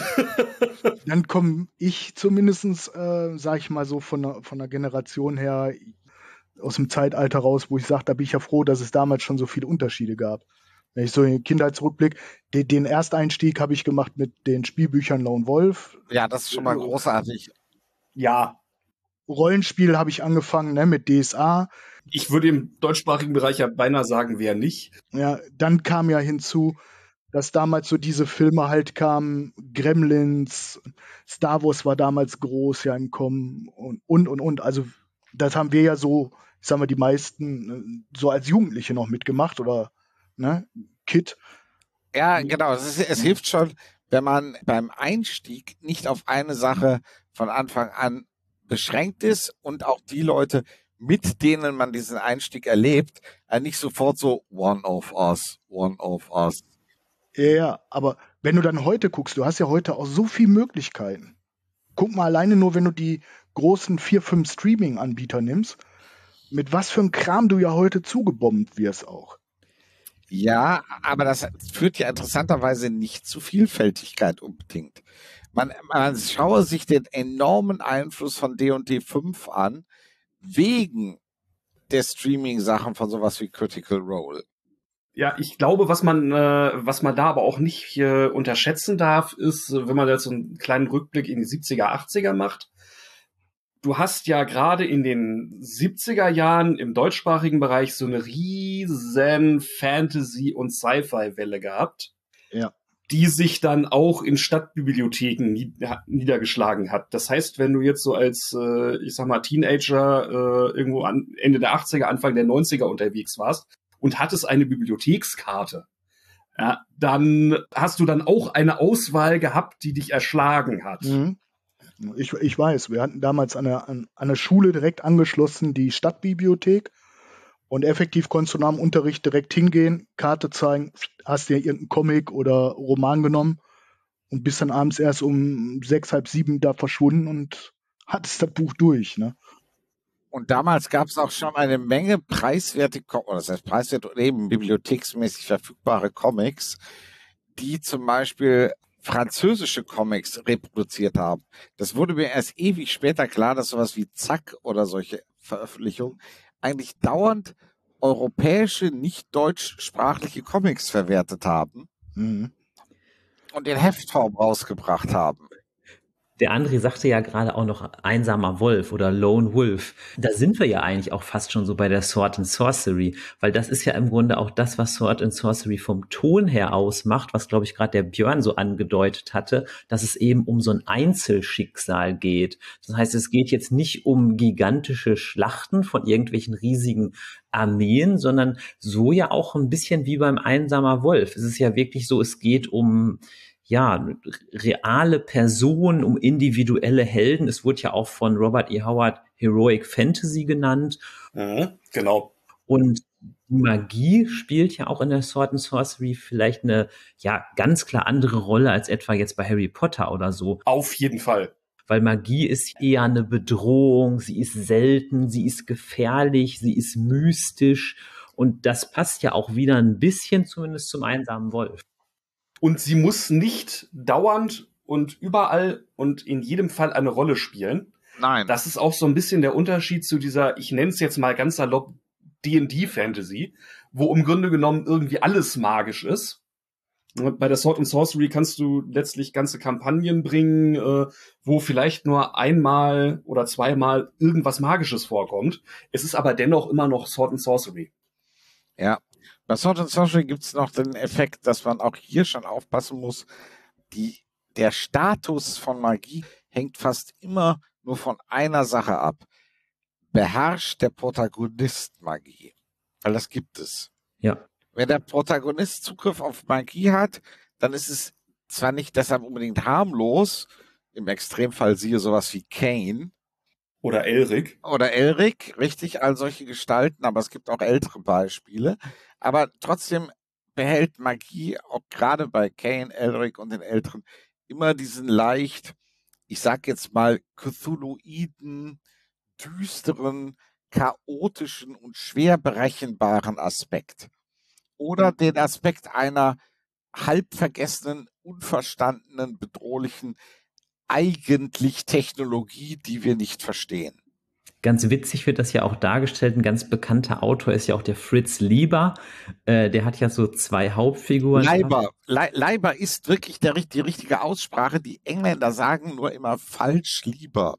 Dann komme ich zumindestens, äh, sag ich mal so, von der, von der Generation her aus dem Zeitalter raus, wo ich sage, da bin ich ja froh, dass es damals schon so viele Unterschiede gab. Wenn ich so in den Kindheitsrückblick, den, den Ersteinstieg habe ich gemacht mit den Spielbüchern Lone Wolf. Ja, das ist schon mal großartig. Ja, Rollenspiel habe ich angefangen, ne, mit D S A. ich würde im deutschsprachigen Bereich ja beinahe sagen, wer nicht. Ja, dann kam ja hinzu, dass damals so diese Filme halt kamen, Gremlins, Star Wars war damals groß ja im Kommen und und und und. Also das haben wir ja so, ich sag mal, die meisten äh, so als Jugendliche noch mitgemacht oder ne, Kid. Ja, genau. Es, ist, es hilft schon, wenn man beim Einstieg nicht auf eine Sache von Anfang an beschränkt ist und auch die Leute, mit denen man diesen Einstieg erlebt, äh, nicht sofort so one of us, one of us. Ja, ja, aber wenn du dann heute guckst, du hast ja heute auch so viele Möglichkeiten. Guck mal alleine nur, wenn du die großen vier, fünf Streaming-Anbieter nimmst, mit was für ein Kram du ja heute zugebombt wirst auch. Ja, aber das führt ja interessanterweise nicht zu Vielfältigkeit unbedingt. Man, man schaue sich den enormen Einfluss von D und D fünf an, wegen der Streaming-Sachen von sowas wie Critical Role. Ja, ich glaube, was man, äh, was man da aber auch nicht äh, unterschätzen darf, ist, wenn man jetzt so einen kleinen Rückblick in die siebziger, achtziger macht. Du hast ja gerade in den siebziger Jahren im deutschsprachigen Bereich so eine riesen Fantasy- und Sci-Fi-Welle gehabt, Ja. die sich dann auch in Stadtbibliotheken nied- niedergeschlagen hat. Das heißt, wenn du jetzt so als, äh, ich sag mal, Teenager äh, irgendwo an Ende der achtziger, Anfang der neunziger unterwegs warst und hattest eine Bibliothekskarte, ja, dann hast du dann auch eine Auswahl gehabt, die dich erschlagen hat. Mhm. Ich, ich weiß, wir hatten damals an der, an, an der Schule direkt angeschlossen die Stadtbibliothek und effektiv konntest du nach dem Unterricht direkt hingehen, Karte zeigen, hast dir irgendeinen Comic oder Roman genommen und bist dann abends erst um sechs, halb sieben da verschwunden und hattest das Buch durch, ne? Und damals gab es auch schon eine Menge preiswerte, oder das heißt preiswerte oder eben bibliotheksmäßig verfügbare Comics, die zum Beispiel französische Comics reproduziert haben. Das wurde mir erst ewig später klar, dass sowas wie Zack oder solche Veröffentlichungen eigentlich dauernd europäische, nicht deutschsprachliche Comics verwertet haben Mhm. und in Heftform rausgebracht haben. Der André sagte ja gerade auch noch einsamer Wolf oder Lone Wolf. Da sind wir ja eigentlich auch fast schon so bei der Sword and Sorcery, weil das ist ja im Grunde auch das, was Sword and Sorcery vom Ton her ausmacht, was, glaube ich, gerade der Björn so angedeutet hatte, dass es eben um so ein Einzelschicksal geht. Das heißt, es geht jetzt nicht um gigantische Schlachten von irgendwelchen riesigen Armeen, sondern so ja auch ein bisschen wie beim einsamer Wolf. Es ist ja wirklich so, es geht um ja, reale Personen, um individuelle Helden. Es wurde ja auch von Robert E. Howard Heroic Fantasy genannt. Mhm, genau. Und Magie spielt ja auch in der Sword and Sorcery vielleicht eine, ja, ganz klar andere Rolle als etwa jetzt bei Harry Potter oder so. Auf jeden Fall. Weil Magie ist eher eine Bedrohung, sie ist selten, sie ist gefährlich, sie ist mystisch. Und das passt ja auch wieder ein bisschen zumindest zum einsamen Wolf. Und sie muss nicht dauernd und überall und in jedem Fall eine Rolle spielen. Nein. Das ist auch so ein bisschen der Unterschied zu dieser, ich nenne es jetzt mal ganz salopp, D und D-Fantasy, wo im Grunde genommen irgendwie alles magisch ist. Bei der Sword and Sorcery kannst du letztlich ganze Kampagnen bringen, äh, wo vielleicht nur einmal oder zweimal irgendwas Magisches vorkommt. Es ist aber dennoch immer noch Sword and Sorcery. Ja. Bei Sword and Sorcery gibt es noch den Effekt, dass man auch hier schon aufpassen muss, die, der Status von Magie hängt fast immer nur von einer Sache ab. Beherrscht der Protagonist Magie? Weil das gibt es. Ja. Wenn der Protagonist Zugriff auf Magie hat, dann ist es zwar nicht deshalb unbedingt harmlos, im Extremfall siehe sowas wie Kane, Oder Elric. oder Elric, richtig, all solche Gestalten, aber es gibt auch ältere Beispiele. Aber trotzdem behält Magie, auch gerade bei Kane, Elric und den Älteren, immer diesen leicht, ich sag jetzt mal, Cthulhuiden, düsteren, chaotischen und schwer berechenbaren Aspekt. Oder den Aspekt einer halb vergessenen, unverstandenen, bedrohlichen, eigentlich Technologie, die wir nicht verstehen. Ganz witzig wird das ja auch dargestellt. Ein ganz bekannter Autor ist ja auch der Fritz Leiber. Äh, der hat ja so zwei Hauptfiguren. Leiber. Le Leiber ist wirklich der, die richtige Aussprache. Die Engländer sagen nur immer falsch Lieber.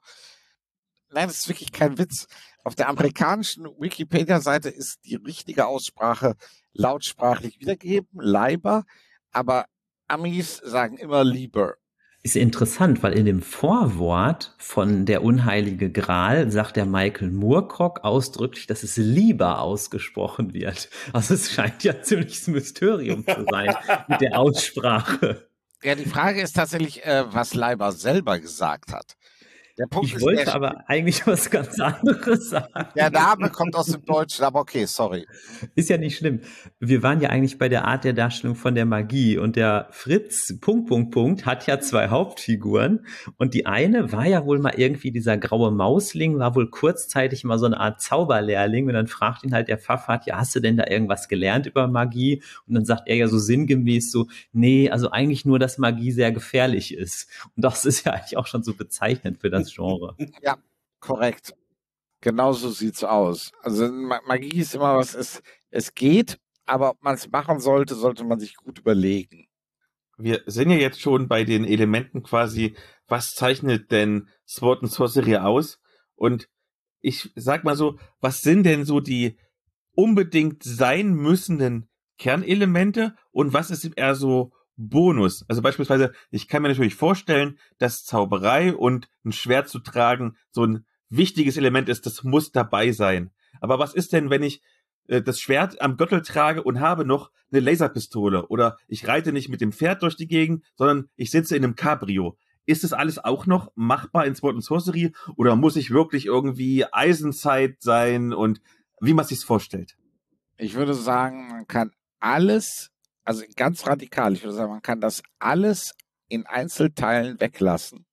Nein, das ist wirklich kein Witz. Auf der amerikanischen Wikipedia-Seite ist die richtige Aussprache lautsprachlich wiedergegeben, Leiber, aber Amis sagen immer Lieber. Ist interessant, weil in dem Vorwort von Der unheilige Gral sagt der Michael Moorcock ausdrücklich, dass es lieber ausgesprochen wird. Also es scheint ja ziemliches Mysterium zu sein mit der Aussprache. Ja, die Frage ist tatsächlich, äh, was Leiber selber gesagt hat. Der Punkt Ich ist, wollte der, aber eigentlich was ganz anderes sagen. der Name kommt aus dem Deutschen, aber okay, sorry. Ist ja nicht schlimm. Wir waren ja eigentlich bei der Art der Darstellung von der Magie und der Fritz, Punkt, Punkt, Punkt, hat ja zwei Hauptfiguren und die eine war ja wohl mal irgendwie dieser graue Mausling, war wohl kurzzeitig mal so eine Art Zauberlehrling und dann fragt ihn halt der Pfaffert, ja, hast du denn da irgendwas gelernt über Magie? Und dann sagt er ja so sinngemäß so, nee, also eigentlich nur, dass Magie sehr gefährlich ist. Und das ist ja eigentlich auch schon so bezeichnend für das Genre. Ja, korrekt. Genau so sieht's aus. Also Magie ist immer was, es, es geht, aber ob man es machen sollte, sollte man sich gut überlegen. Wir sind ja jetzt schon bei den Elementen quasi, was zeichnet denn Sword and Sorcery aus? Und ich sag mal so, was sind denn so die unbedingt sein müssenden Kernelemente und was ist eher so Bonus? Also beispielsweise, ich kann mir natürlich vorstellen, dass Zauberei und ein Schwert zu tragen so ein wichtiges Element ist, das muss dabei sein. Aber was ist denn, wenn ich äh, das Schwert am Gürtel trage und habe noch eine Laserpistole oder ich reite nicht mit dem Pferd durch die Gegend, sondern ich sitze in einem Cabrio? Ist das alles auch noch machbar in Sword and Sorcery oder muss ich wirklich irgendwie Eisenzeit sein und wie man sich's vorstellt? Ich würde sagen, man kann alles, also ganz radikal, ich würde sagen, man kann das alles in Einzelteilen weglassen.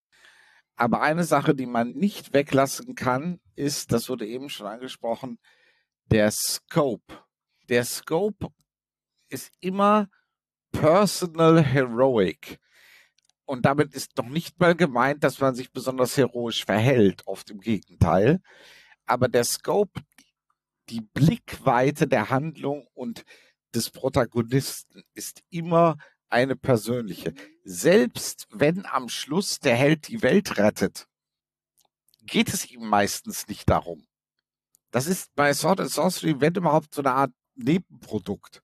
Aber eine Sache, die man nicht weglassen kann, ist, das wurde eben schon angesprochen, der Scope. Der Scope ist immer personal heroic. Und damit ist noch nicht mal gemeint, dass man sich besonders heroisch verhält, oft im Gegenteil. Aber der Scope, die Blickweite der Handlung und des Protagonisten ist immer eine persönliche. Selbst wenn am Schluss der Held die Welt rettet, geht es ihm meistens nicht darum. Das ist bei Sword and Sorcery, wenn überhaupt, so eine Art Nebenprodukt.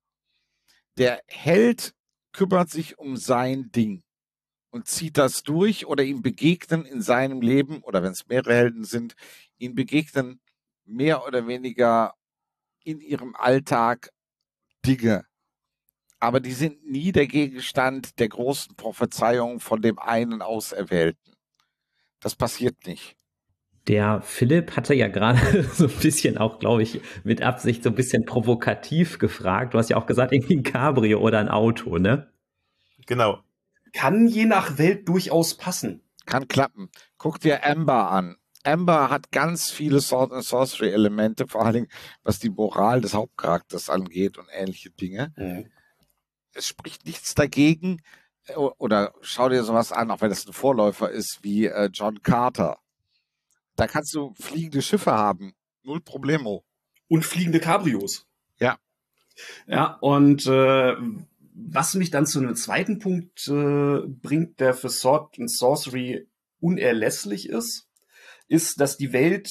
Der Held kümmert sich um sein Ding und zieht das durch oder ihm begegnen in seinem Leben, oder wenn es mehrere Helden sind, ihm begegnen mehr oder weniger in ihrem Alltag Dinge. Aber die sind nie der Gegenstand der großen Prophezeiung von dem einen Auserwählten. Das passiert nicht. Der Philipp hatte ja gerade so ein bisschen auch, glaube ich, mit Absicht so ein bisschen provokativ gefragt. Du hast ja auch gesagt, irgendwie ein Cabrio oder ein Auto, ne? Genau. Kann je nach Welt durchaus passen. Kann klappen. Guck dir Amber an. Amber hat ganz viele Sword and Sorcery Elemente, vor allen Dingen was die Moral des Hauptcharakters angeht und ähnliche Dinge. Mhm. Es spricht nichts dagegen, oder schau dir sowas an, auch wenn das ein Vorläufer ist, wie äh, John Carter. Da kannst du fliegende Schiffe haben. Null Problemo. Und fliegende Cabrios. Ja. Ja, und äh, was mich dann zu einem zweiten Punkt äh, bringt, der für Sword and Sorcery unerlässlich ist, ist, dass die Welt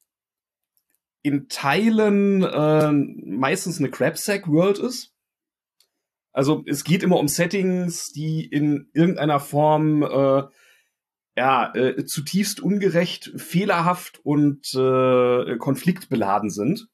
in Teilen äh, meistens eine Crapsack-World ist. Also es geht immer um Settings, die in irgendeiner Form äh, ja äh, zutiefst ungerecht, fehlerhaft und äh, konfliktbeladen sind.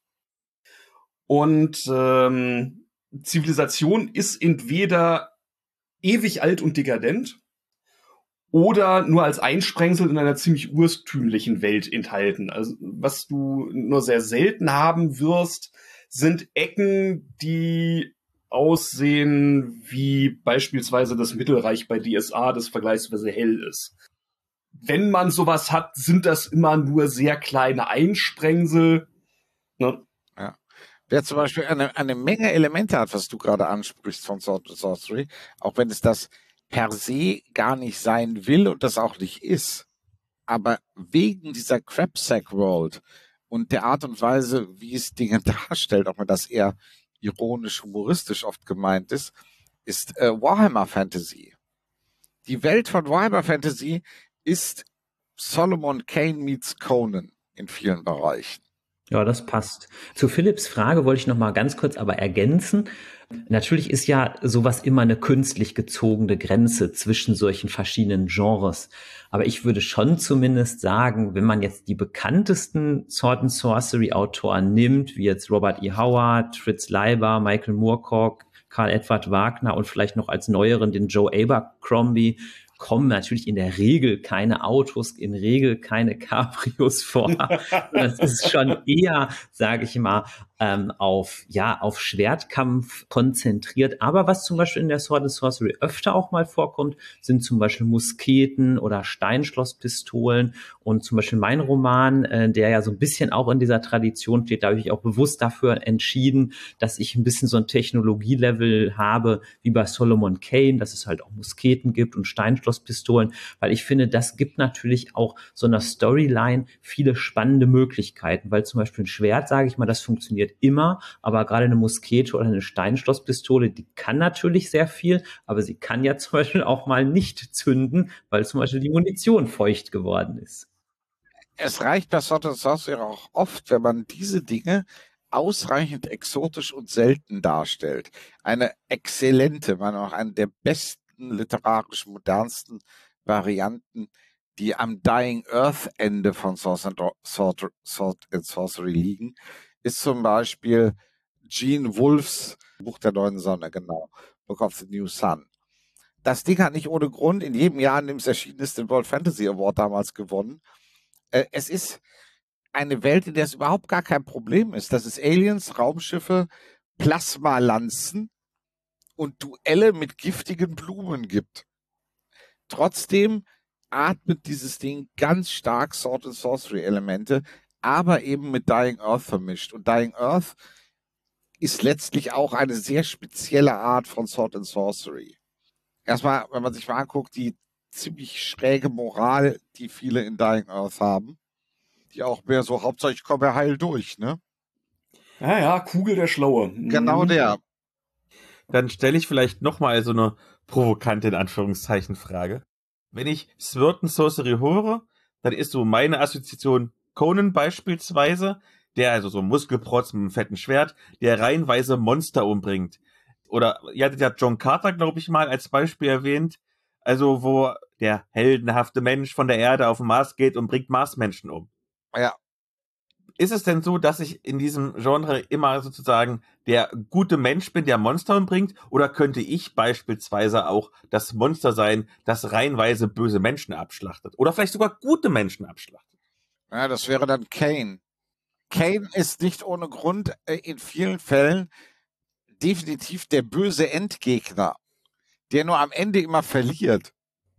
Und ähm, Zivilisation ist entweder ewig alt und dekadent oder nur als Einsprengsel in einer ziemlich urtümlichen Welt enthalten. Also was du nur sehr selten haben wirst, sind Ecken, die aussehen wie beispielsweise das Mittelreich bei D S A, das vergleichsweise hell ist. Wenn man sowas hat, sind das immer nur sehr kleine Einsprengsel. Ne? Ja. Wer zum Beispiel eine, eine Menge Elemente hat, was du gerade ansprichst von Sword and Sorcery, auch wenn es das per se gar nicht sein will und das auch nicht ist, aber wegen dieser Crapsack World und der Art und Weise, wie es Dinge darstellt, auch wenn das eher ironisch, humoristisch oft gemeint ist, ist äh, Warhammer Fantasy. Die Welt von Warhammer Fantasy ist Solomon Kane meets Conan in vielen Bereichen. Ja, das passt. Zu Philipps Frage wollte ich noch mal ganz kurz aber ergänzen. Natürlich ist ja sowas immer eine künstlich gezogene Grenze zwischen solchen verschiedenen Genres. Aber ich würde schon zumindest sagen, wenn man jetzt die bekanntesten Sword and Sorcery Autoren nimmt, wie jetzt Robert E. Howard, Fritz Leiber, Michael Moorcock, Karl Edward Wagner und vielleicht noch als neueren den Joe Abercrombie, kommen natürlich in der Regel keine Autos, in der Regel keine Cabrios vor. Das ist schon eher, sage ich mal, ähm, auf, ja, auf Schwertkampf konzentriert. Aber was zum Beispiel in der Sword and Sorcery öfter auch mal vorkommt, sind zum Beispiel Musketen oder Steinschlosspistolen. Und zum Beispiel mein Roman, äh, der ja so ein bisschen auch in dieser Tradition steht, da habe ich auch bewusst dafür entschieden, dass ich ein bisschen so ein Technologielevel habe, wie bei Solomon Kane, dass es halt auch Musketen gibt und Steinschlosspistolen, weil ich finde, das gibt natürlich auch so einer Storyline viele spannende Möglichkeiten, weil zum Beispiel ein Schwert, sage ich mal, das funktioniert immer, aber gerade eine Muskete oder eine Steinschlosspistole, die kann natürlich sehr viel, aber sie kann ja zum Beispiel auch mal nicht zünden, weil zum Beispiel die Munition feucht geworden ist. Es reicht bei Sword and Sorcery auch oft, wenn man diese Dinge ausreichend exotisch und selten darstellt. Eine exzellente, meiner Meinung nach eine der besten literarisch modernsten Varianten, die am Dying Earth Ende von Sword and, Sword, Sword and Sorcery liegen, ist zum Beispiel Gene Wolfes Buch der neuen Sonne, genau, Book of the New Sun. Das Ding hat nicht ohne Grund in jedem Jahr, in dem es erschienen ist, den World Fantasy Award damals gewonnen. Äh, es ist eine Welt, in der es überhaupt gar kein Problem ist, dass es Aliens, Raumschiffe, Plasmalanzen und Duelle mit giftigen Blumen gibt. Trotzdem atmet dieses Ding ganz stark Sword and Sorcery Elemente, aber eben mit Dying Earth vermischt. Und Dying Earth ist letztlich auch eine sehr spezielle Art von Sword and Sorcery. Erstmal, wenn man sich mal anguckt, die ziemlich schräge Moral, die viele in Dying Earth haben, die auch mehr so, Hauptsache ich komme heil durch, ne? Ja, ja, Kugel der Schlaue. Mhm. Genau der. Dann stelle ich vielleicht nochmal so eine provokante, in Anführungszeichen, Frage. Wenn ich Sword and Sorcery höre, dann ist so meine Assoziation Conan beispielsweise, der also so ein Muskelprotz mit einem fetten Schwert, der reihenweise Monster umbringt. Oder ihr hattet ja John Carter, glaube ich, mal als Beispiel erwähnt, also wo der heldenhafte Mensch von der Erde auf den Mars geht und bringt Marsmenschen um. Ja. Ist es denn so, dass ich in diesem Genre immer sozusagen der gute Mensch bin, der Monster umbringt? Oder könnte ich beispielsweise auch das Monster sein, das reihenweise böse Menschen abschlachtet? Oder vielleicht sogar gute Menschen abschlachtet? Ja, das wäre dann Kane. Kane ist nicht ohne Grund äh, in vielen Fällen definitiv der böse Endgegner, der nur am Ende immer verliert.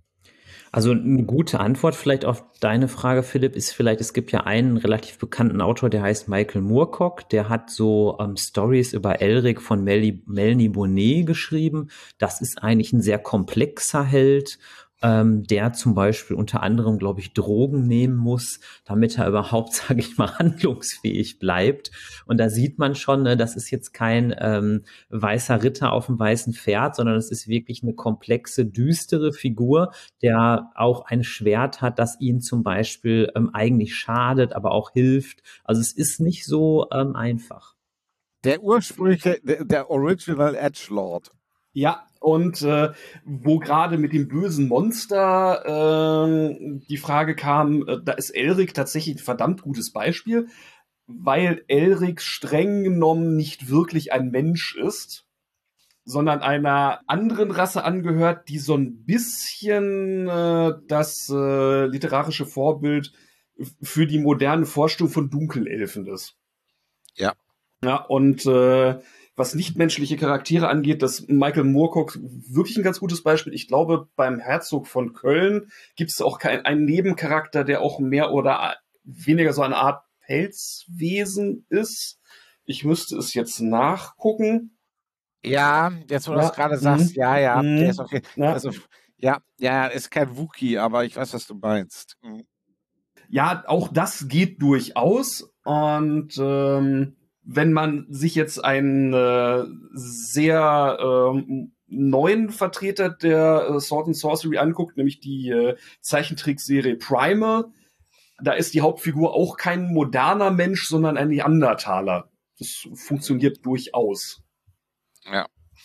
Also eine gute Antwort vielleicht auf deine Frage, Philipp, ist vielleicht, es gibt ja einen relativ bekannten Autor, der heißt Michael Moorcock, der hat so ähm, Stories über Elric von Mel- Melanie Bonnet geschrieben. Das ist eigentlich ein sehr komplexer Held, ähm, der zum Beispiel unter anderem, glaube ich, Drogen nehmen muss, damit er überhaupt, sage ich mal, handlungsfähig bleibt. Und da sieht man schon, ne, das ist jetzt kein ähm, weißer Ritter auf dem weißen Pferd, sondern es ist wirklich eine komplexe, düstere Figur, der auch ein Schwert hat, das ihn zum Beispiel ähm, eigentlich schadet, aber auch hilft. Also es ist nicht so ähm, einfach. Der ursprüngliche, der, der Original Edgelord. Ja, und äh, wo gerade mit dem bösen Monster äh, die Frage kam, äh, da ist Elric tatsächlich ein verdammt gutes Beispiel, weil Elric streng genommen nicht wirklich ein Mensch ist, sondern einer anderen Rasse angehört, die so ein bisschen äh, das äh, literarische Vorbild für die moderne Vorstellung von Dunkelelfen ist. Ja. Ja, und äh, was nichtmenschliche Charaktere angeht, das Michael Moorcock wirklich ein ganz gutes Beispiel. Ich glaube, beim Herzog von Köln gibt es auch kein, einen Nebencharakter, der auch mehr oder weniger so eine Art Pelzwesen ist. Ich müsste es jetzt nachgucken. Ja, jetzt wo du Ja, das gerade sagst, mhm. ja, ja, Mhm. der ist okay. Ja. Also, ja, ja, ist kein Wookie, aber ich weiß, was du meinst. Mhm. Ja, auch das geht durchaus. Und ähm, wenn man sich jetzt einen äh, sehr ähm, neuen Vertreter der äh, Sword and Sorcery anguckt, nämlich die äh, Zeichentrickserie Primal, da ist die Hauptfigur auch kein moderner Mensch, sondern ein Neandertaler. Das funktioniert durchaus. Ja.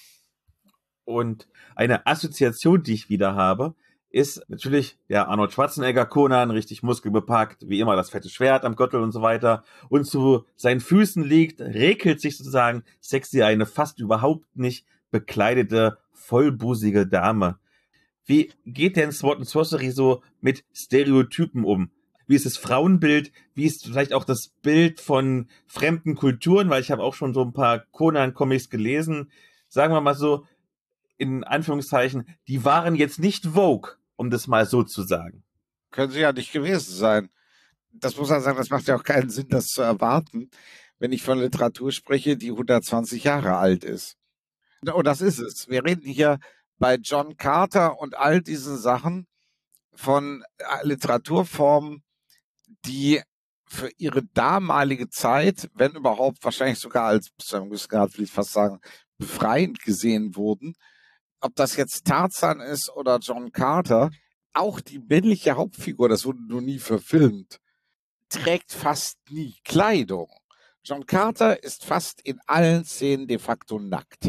Und eine Assoziation, die ich wieder habe, ist natürlich der Arnold Schwarzenegger Conan, richtig muskelbepackt, wie immer das fette Schwert am Gürtel und so weiter. Und zu seinen Füßen liegt, regelt sich sozusagen sexy eine fast überhaupt nicht bekleidete, vollbusige Dame. wie geht denn Sword and Sorcery so mit Stereotypen um? Wie ist das Frauenbild? Wie ist vielleicht auch das Bild von fremden Kulturen? Weil ich habe auch schon so ein paar Conan-Comics gelesen. Sagen wir mal so, in Anführungszeichen, die waren jetzt nicht Vogue, um das mal so zu sagen. Können sie ja nicht gewesen sein. Das muss man sagen, das macht ja auch keinen Sinn, das zu erwarten, wenn ich von Literatur spreche, die hundertzwanzig Jahre alt ist. Und das ist es. Wir reden hier bei John Carter und all diesen Sachen von Literaturformen, die für ihre damalige Zeit, wenn überhaupt, wahrscheinlich sogar als, zu einem gewissen Grad will ich fast sagen, befreiend gesehen wurden. Ob das jetzt Tarzan ist oder John Carter, auch die männliche Hauptfigur, das wurde nur nie verfilmt, trägt fast nie Kleidung. John Carter ist fast in allen Szenen de facto nackt.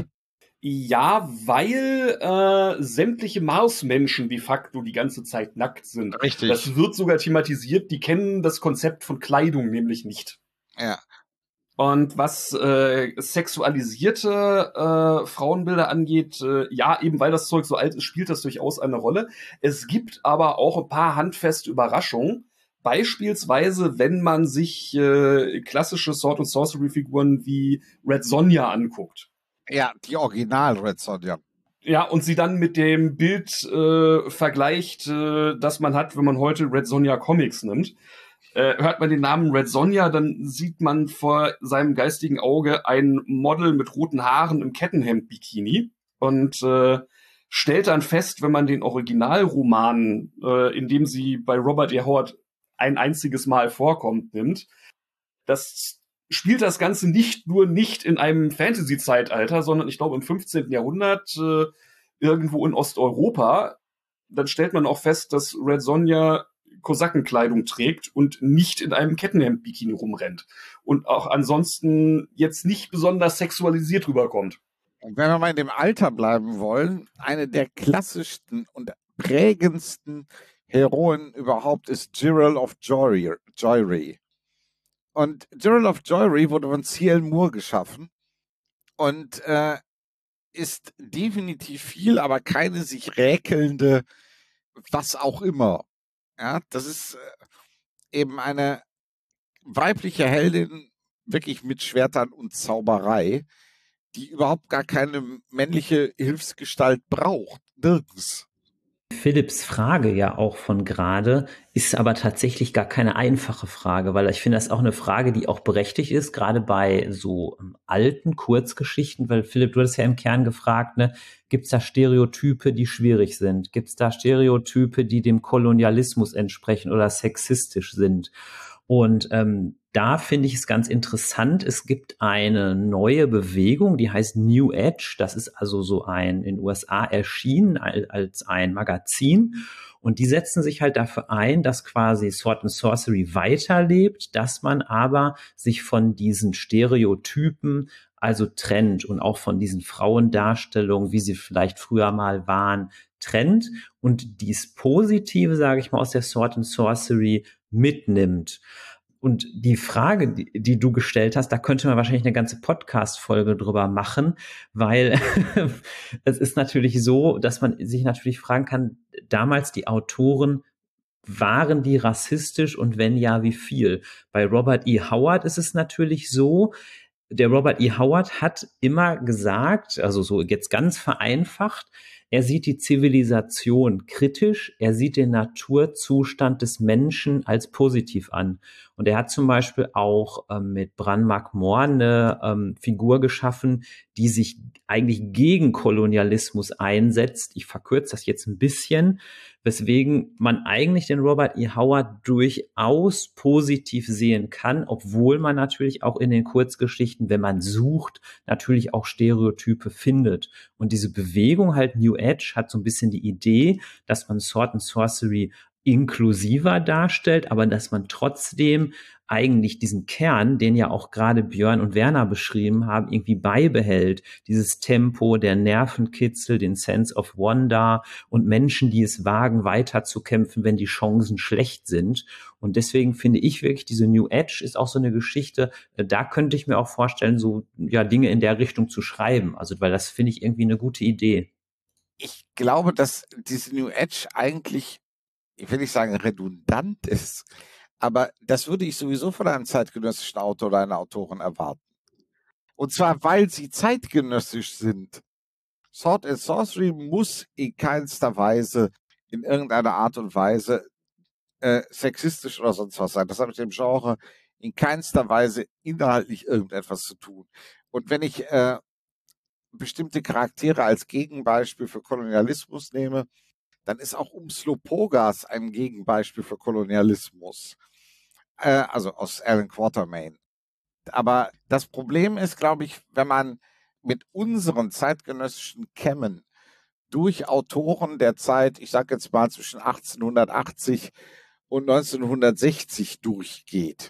Ja, weil äh, sämtliche Marsmenschen de facto die ganze Zeit nackt sind. Richtig. Das wird sogar thematisiert, die kennen das Konzept von Kleidung nämlich nicht. Ja. Und was äh, sexualisierte äh, Frauenbilder angeht, äh, ja, eben weil das Zeug so alt ist, spielt das durchaus eine Rolle. Es gibt aber auch ein paar handfeste Überraschungen. Beispielsweise, wenn man sich äh, klassische Sword and Sorcery Figuren wie Red Sonja anguckt. Ja, die Original Red Sonja. Ja, und sie dann mit dem Bild äh, vergleicht, äh, das man hat, wenn man heute Red Sonja Comics nimmt. Äh, hört man den Namen Red Sonja, dann sieht man vor seinem geistigen Auge ein Model mit roten Haaren im Kettenhemd-Bikini und äh, stellt dann fest, wenn man den Originalroman, äh, in dem sie bei Robert E. Howard ein einziges Mal vorkommt, nimmt, das spielt das Ganze nicht nur nicht in einem Fantasy-Zeitalter, sondern ich glaube im fünfzehnten Jahrhundert äh, irgendwo in Osteuropa. Dann stellt man auch fest, dass Red Sonja Kosakenkleidung trägt und nicht in einem Kettenhemd-Bikini rumrennt. Und auch ansonsten jetzt nicht besonders sexualisiert rüberkommt. Und wenn wir mal in dem Alter bleiben wollen, eine der klassischsten und prägendsten Heroen überhaupt ist Geralt of Joiry. Und Geralt of Joiry wurde von C L. Moore geschaffen und äh, ist definitiv viel, aber keine sich räkelnde, was auch immer. Ja, das ist äh, eben eine weibliche Heldin, wirklich mit Schwertern und Zauberei, die überhaupt gar keine männliche Hilfsgestalt braucht. Nirgends. Philipps Frage ja auch von gerade ist aber tatsächlich gar keine einfache Frage, weil ich finde, das ist auch eine Frage, die auch berechtigt ist, gerade bei so ähm, alten Kurzgeschichten, weil Philipp, du hattest ja im Kern gefragt, ne, gibt es da Stereotype, die schwierig sind? Gibt es da Stereotype, die dem Kolonialismus entsprechen oder sexistisch sind? Und ähm, da finde ich es ganz interessant, es gibt eine neue Bewegung, die heißt New Edge. Das ist also so ein in den U S A erschienen als ein Magazin. Und die setzen sich halt dafür ein, dass quasi Sword and Sorcery weiterlebt, dass man aber sich von diesen Stereotypen also trennt und auch von diesen Frauendarstellungen, wie sie vielleicht früher mal waren, trennt und dies Positive, sage ich mal, aus der Sword and Sorcery mitnimmt. Und die Frage, die, die du gestellt hast, da könnte man wahrscheinlich eine ganze Podcast-Folge drüber machen, weil es ist natürlich so, dass man sich natürlich fragen kann, damals die Autoren, waren die rassistisch und wenn ja, wie viel? Bei Robert E. Howard ist es natürlich so, der Robert E. Howard hat immer gesagt, also so jetzt ganz vereinfacht, er sieht die Zivilisation kritisch, er sieht den Naturzustand des Menschen als positiv an. Und er hat zum Beispiel auch ähm, mit Bran Mak Morn eine ähm, Figur geschaffen, die sich eigentlich gegen Kolonialismus einsetzt. Ich verkürze das jetzt ein bisschen, weswegen man eigentlich den Robert E. Howard durchaus positiv sehen kann, obwohl man natürlich auch in den Kurzgeschichten, wenn man sucht, natürlich auch Stereotype findet. Und diese Bewegung halt New Edge hat so ein bisschen die Idee, dass man Sword and Sorcery inklusiver darstellt, aber dass man trotzdem eigentlich diesen Kern, den ja auch gerade Björn und Werner beschrieben haben, irgendwie beibehält. Dieses Tempo, der Nervenkitzel, den Sense of Wonder und Menschen, die es wagen, weiterzukämpfen, wenn die Chancen schlecht sind. Und deswegen finde ich wirklich, diese New Edge ist auch so eine Geschichte, da könnte ich mir auch vorstellen, so ja Dinge in der Richtung zu schreiben. Also, weil das finde ich irgendwie eine gute Idee. Ich glaube, dass diese New Age eigentlich, ich will nicht sagen redundant ist, aber das würde ich sowieso von einem zeitgenössischen Autor oder einer Autorin erwarten. Und zwar, weil sie zeitgenössisch sind. Sword and Sorcery muss in keinster Weise, in irgendeiner Art und Weise äh, sexistisch oder sonst was sein. Das hat mit dem Genre in keinster Weise inhaltlich irgendetwas zu tun. Und wenn ich äh, bestimmte Charaktere als Gegenbeispiel für Kolonialismus nehme, dann ist auch Umslopogaas ein Gegenbeispiel für Kolonialismus. Äh, also aus Alan Quatermain. Aber das Problem ist, glaube ich, wenn man mit unseren zeitgenössischen Kämmen durch Autoren der Zeit, ich sage jetzt mal zwischen achtzehnhundertachtzig und neunzehnhundertsechzig durchgeht,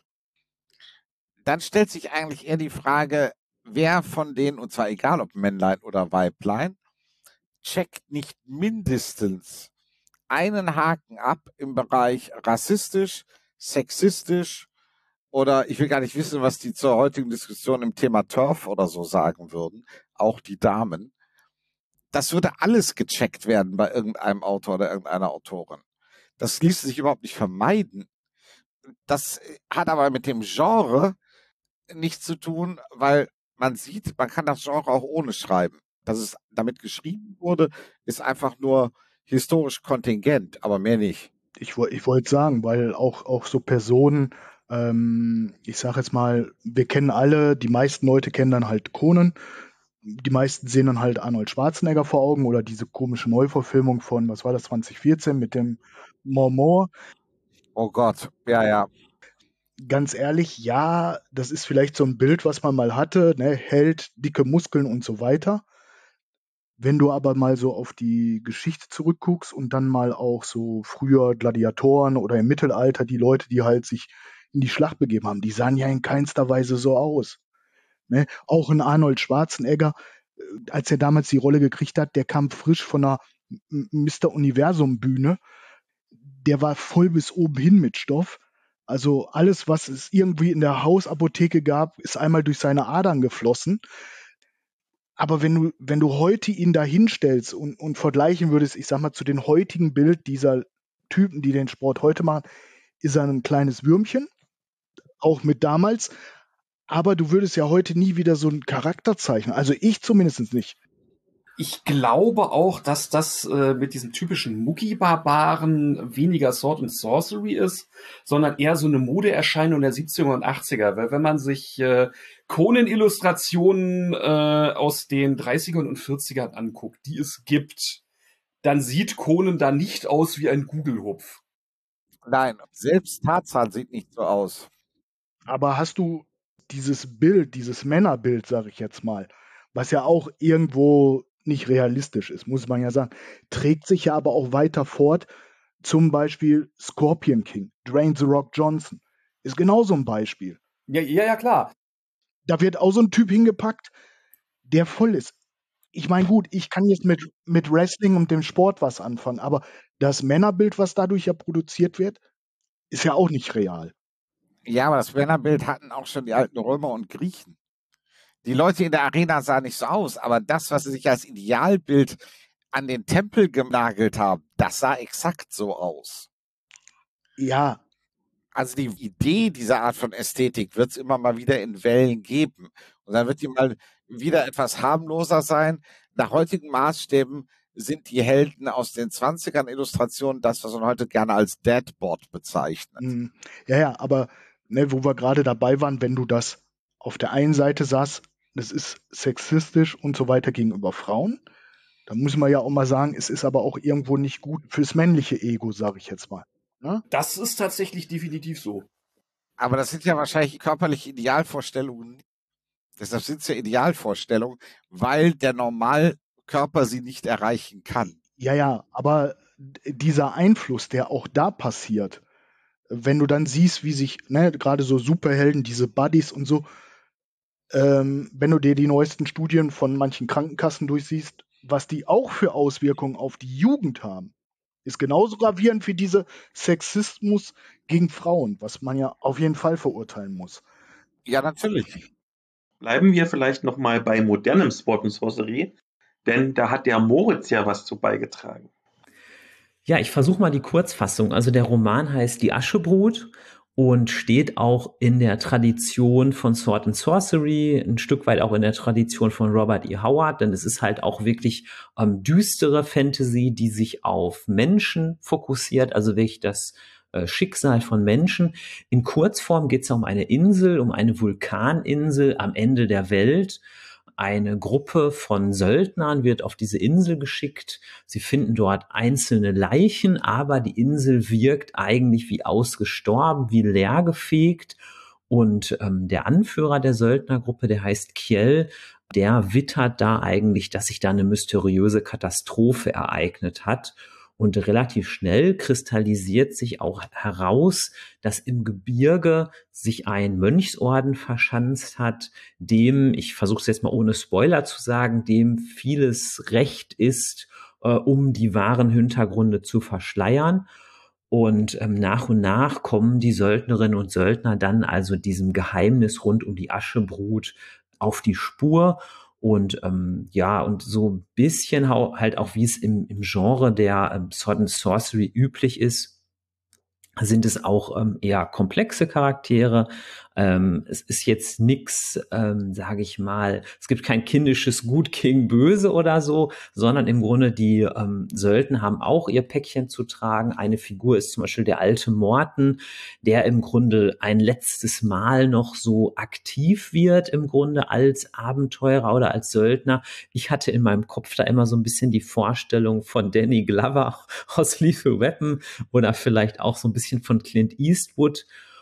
dann stellt sich eigentlich eher die Frage, wer von denen, und zwar egal ob Männlein oder Weiblein, checkt nicht mindestens einen Haken ab im Bereich rassistisch, sexistisch, oder ich will gar nicht wissen, was die zur heutigen Diskussion im Thema Turf oder so sagen würden, auch die Damen. Das würde alles gecheckt werden bei irgendeinem Autor oder irgendeiner Autorin. Das ließe sich überhaupt nicht vermeiden. Das hat aber mit dem Genre nichts zu tun, weil man sieht, man kann das Genre auch ohne schreiben. Dass es damit geschrieben wurde, ist einfach nur historisch kontingent, aber mehr nicht. Ich, woll- ich wollte sagen, weil auch, auch so Personen, ähm, ich sage jetzt mal, wir kennen alle, die meisten Leute kennen dann halt Conan, die meisten sehen dann halt Arnold Schwarzenegger vor Augen oder diese komische Neuverfilmung von, was war das, zwanzig vierzehn mit dem Mormor. Oh Gott, ja, ja. Ganz ehrlich, ja, das ist vielleicht so ein Bild, was man mal hatte, ne, Held, dicke Muskeln und so weiter. Wenn du aber mal so auf die Geschichte zurückguckst und dann mal auch so früher Gladiatoren oder im Mittelalter die Leute, die halt sich in die Schlacht begeben haben, die sahen ja in keinster Weise so aus. Ne? Auch ein Arnold Schwarzenegger, äh, als er damals die Rolle gekriegt hat, der kam frisch von einer M- Mister Universum-Bühne. Der war voll bis oben hin mit Stoff. Also alles, was es irgendwie in der Hausapotheke gab, ist einmal durch seine Adern geflossen. Aber wenn du, wenn du heute ihn da hinstellst und, und vergleichen würdest, ich sag mal, zu dem heutigen Bild dieser Typen, die den Sport heute machen, ist er ein kleines Würmchen, auch mit damals. Aber du würdest ja heute nie wieder so einen Charakter zeichnen. Also ich zumindest nicht. Ich glaube auch, dass das äh, mit diesen typischen Mucki-Barbaren weniger Sword and Sorcery ist, sondern eher so eine Modeerscheinung der siebziger und achtziger. Weil wenn man sich äh, Conan-Illustrationen äh, aus den dreißigern und vierzigern anguckt, die es gibt, dann sieht Conan da nicht aus wie ein Gugelhupf. Nein, selbst Tarzan sieht nicht so aus. Aber hast du dieses Bild, dieses Männerbild, sage ich jetzt mal, was ja auch irgendwo nicht realistisch ist, muss man ja sagen, trägt sich ja aber auch weiter fort. Zum Beispiel Scorpion King, Dwayne The Rock Johnson, ist genauso ein Beispiel. Ja, ja, ja, klar. Da wird auch so ein Typ hingepackt, der voll ist. Ich meine, gut, ich kann jetzt mit, mit Wrestling und dem Sport was anfangen, aber das Männerbild, was dadurch ja produziert wird, ist ja auch nicht real. Ja, aber das Männerbild hatten auch schon die alten Römer und Griechen. Die Leute in der Arena sahen nicht so aus, aber das, was sie sich als Idealbild an den Tempel genagelt haben, das sah exakt so aus. Ja, Also die Idee dieser Art von Ästhetik wird es immer mal wieder in Wellen geben. Und dann wird die mal wieder etwas harmloser sein. Nach heutigen Maßstäben sind die Helden aus den zwanzigern Illustrationen das, was man heute gerne als Deadbot bezeichnet. mm, ja, ja, aber ne, wo wir gerade dabei waren, wenn du das auf der einen Seite sagst, das ist sexistisch und so weiter gegenüber Frauen, dann muss man ja auch mal sagen, es ist aber auch irgendwo nicht gut fürs männliche Ego, sage ich jetzt mal. Ne? Das ist tatsächlich definitiv so. Aber das sind ja wahrscheinlich körperliche Idealvorstellungen. Deshalb sind es ja Idealvorstellungen, weil der Normalkörper sie nicht erreichen kann. Ja, ja, aber d- dieser Einfluss, der auch da passiert, wenn du dann siehst, wie sich, ne, gerade so Superhelden, diese Buddies und so, ähm, wenn du dir die neuesten Studien von manchen Krankenkassen durchsiehst, was die auch für Auswirkungen auf die Jugend haben, ist genauso gravierend wie dieser Sexismus gegen Frauen, was man ja auf jeden Fall verurteilen muss. Ja, natürlich. Bleiben wir vielleicht nochmal bei modernem Sport und Sorcery. denn da hat der Moritz ja was zu beigetragen. Ja, ich versuche mal die Kurzfassung. Also der Roman heißt Die Aschebrut und steht auch in der Tradition von Sword and Sorcery, ein Stück weit auch in der Tradition von Robert E. Howard, denn es ist halt auch wirklich ähm, düstere Fantasy, die sich auf Menschen fokussiert, also wirklich das äh, Schicksal von Menschen. In Kurzform geht es um eine Insel, um eine Vulkaninsel am Ende der Welt. Eine Gruppe von Söldnern wird auf diese Insel geschickt. Sie finden dort einzelne Leichen, aber die Insel wirkt eigentlich wie ausgestorben, wie leergefegt. Und ähm, der Anführer der Söldnergruppe, der heißt Kjell, der wittert da eigentlich, dass sich da eine mysteriöse Katastrophe ereignet hat. Und relativ schnell kristallisiert sich auch heraus, dass im Gebirge sich ein Mönchsorden verschanzt hat, dem, ich versuche es jetzt mal ohne Spoiler zu sagen, dem vieles recht ist, äh, um die wahren Hintergründe zu verschleiern. Und ähm, nach und nach kommen die Söldnerinnen und Söldner dann also diesem Geheimnis rund um die Aschebrut auf die Spur. Und ähm, ja, und so ein bisschen halt auch, wie es im, im Genre der ähm, Sword and Sorcery üblich ist, sind es auch ähm, eher komplexe Charaktere. Ähm, es ist jetzt nix, ähm, sage ich mal, es gibt kein kindisches Gut gegen Böse oder so, sondern im Grunde die ähm, Söldner haben auch ihr Päckchen zu tragen. Eine Figur ist zum Beispiel der alte Morten, der im Grunde ein letztes Mal noch so aktiv wird, im Grunde als Abenteurer oder als Söldner. Ich hatte in meinem Kopf da immer so ein bisschen die Vorstellung von Danny Glover aus Lethal Weapon oder vielleicht auch so ein bisschen von Clint Eastwood.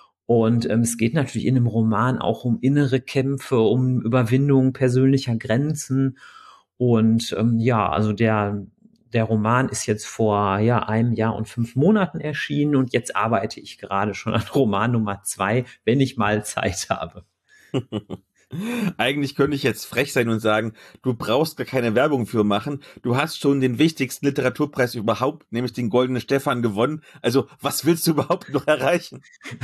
Und ähm, es geht natürlich in dem Roman auch um innere Kämpfe, um Überwindung persönlicher Grenzen. Und ähm, ja, also der, der Roman ist jetzt vor ja, einem Jahr und fünf Monaten erschienen und jetzt arbeite ich gerade schon an Roman Nummer zwei, wenn ich mal Zeit habe. Eigentlich könnte ich jetzt frech sein und sagen, du brauchst gar keine Werbung für machen. Du hast schon den wichtigsten Literaturpreis überhaupt, nämlich den Goldenen Stefan, gewonnen. Also was willst du überhaupt noch erreichen?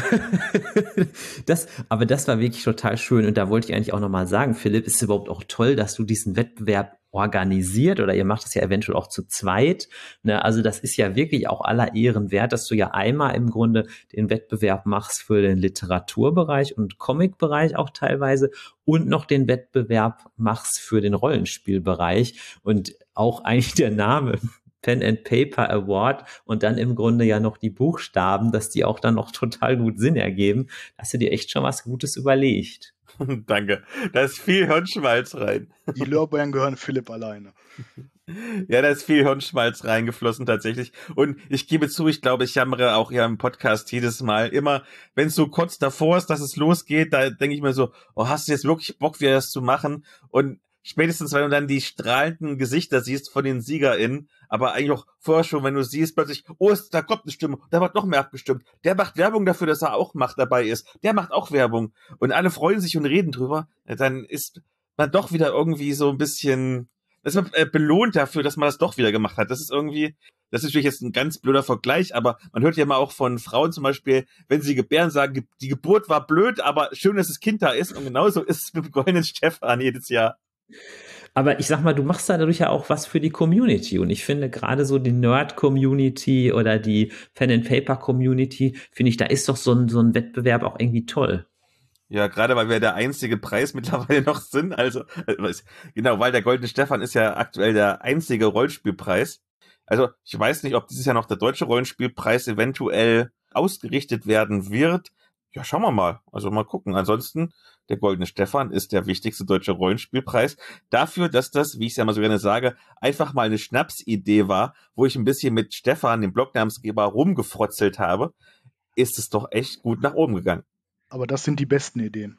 das, aber das war wirklich total schön. Und da wollte ich eigentlich auch nochmal sagen, Philipp, ist es überhaupt auch toll, dass du diesen Wettbewerb organisiert oder ihr macht das ja eventuell auch zu zweit. Ne? Also das ist ja wirklich auch aller Ehren wert, dass du ja einmal im Grunde den Wettbewerb machst für den Literaturbereich und Comicbereich auch teilweise und noch den Wettbewerb machst für den Rollenspielbereich und auch eigentlich der Name Pen and Paper Award und dann im Grunde ja noch die Buchstaben, dass die auch dann noch total gut Sinn ergeben. Da hast du dir echt schon was Gutes überlegt. Danke. Da ist viel Hirnschmalz rein. Die Lorbeeren gehören Philipp alleine. Ja, da ist viel Hirnschmalz reingeflossen tatsächlich. Und ich gebe zu, ich glaube, ich jammere auch ja im Podcast jedes Mal immer, wenn es so kurz davor ist, dass es losgeht, da denke ich mir so, oh, hast du jetzt wirklich Bock, wieder das zu machen? Und spätestens, wenn du dann die strahlenden Gesichter siehst von den SiegerInnen, aber eigentlich auch vorher schon, wenn du siehst plötzlich, oh, da kommt eine Stimme, da wird noch mehr abgestimmt. Der macht Werbung dafür, dass er auch macht dabei ist. Der macht auch Werbung. Und alle freuen sich und reden drüber. Dann ist man doch wieder irgendwie so ein bisschen, das ist man belohnt dafür, dass man das doch wieder gemacht hat. Das ist irgendwie, das ist natürlich jetzt ein ganz blöder Vergleich, aber man hört ja mal auch von Frauen zum Beispiel, wenn sie gebären, sagen, die Geburt war blöd, aber schön, dass das Kind da ist. Und genauso ist es mit dem Goldenen Stefan jedes Jahr. Aber ich sag mal, du machst dadurch ja auch was für die Community. Und ich finde gerade so die Nerd-Community oder die Pen-and-Paper-Community, finde ich, da ist doch so ein, so ein Wettbewerb auch irgendwie toll. Ja, gerade weil wir der einzige Preis mittlerweile noch sind. Also, genau, weil der Goldene Stefan ist ja aktuell der einzige Rollenspielpreis. Also, ich weiß nicht, ob dieses Jahr noch der deutsche Rollenspielpreis eventuell ausgerichtet werden wird. Ja, schauen wir mal. Also mal gucken. Ansonsten, der Goldene Stefan ist der wichtigste deutsche Rollenspielpreis. Dafür, dass das, wie ich es ja mal so gerne sage, einfach mal eine Schnapsidee war, wo ich ein bisschen mit Stefan, dem Blognamensgeber, rumgefrotzelt habe, ist es doch echt gut nach oben gegangen. Aber das sind die besten Ideen.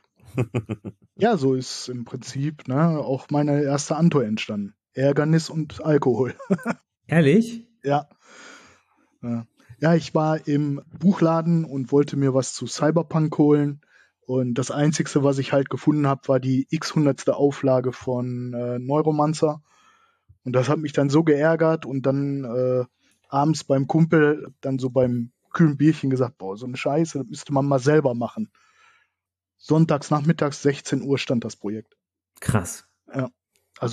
Ja, so ist im Prinzip ne, auch meine erste Antor entstanden. Ärgernis und Alkohol. Ehrlich? Ja. Ja. Ja, ich war im Buchladen und wollte mir was zu Cyberpunk holen. Und das Einzige, was ich halt gefunden habe, war die x-hundertste Auflage von äh, Neuromancer. Und das hat mich dann so geärgert und dann äh, abends beim Kumpel, dann so beim kühlen Bierchen gesagt, boah, so eine Scheiße, das müsste man mal selber machen. Sonntags nachmittags sechzehn Uhr stand das Projekt. Krass. Ja. Also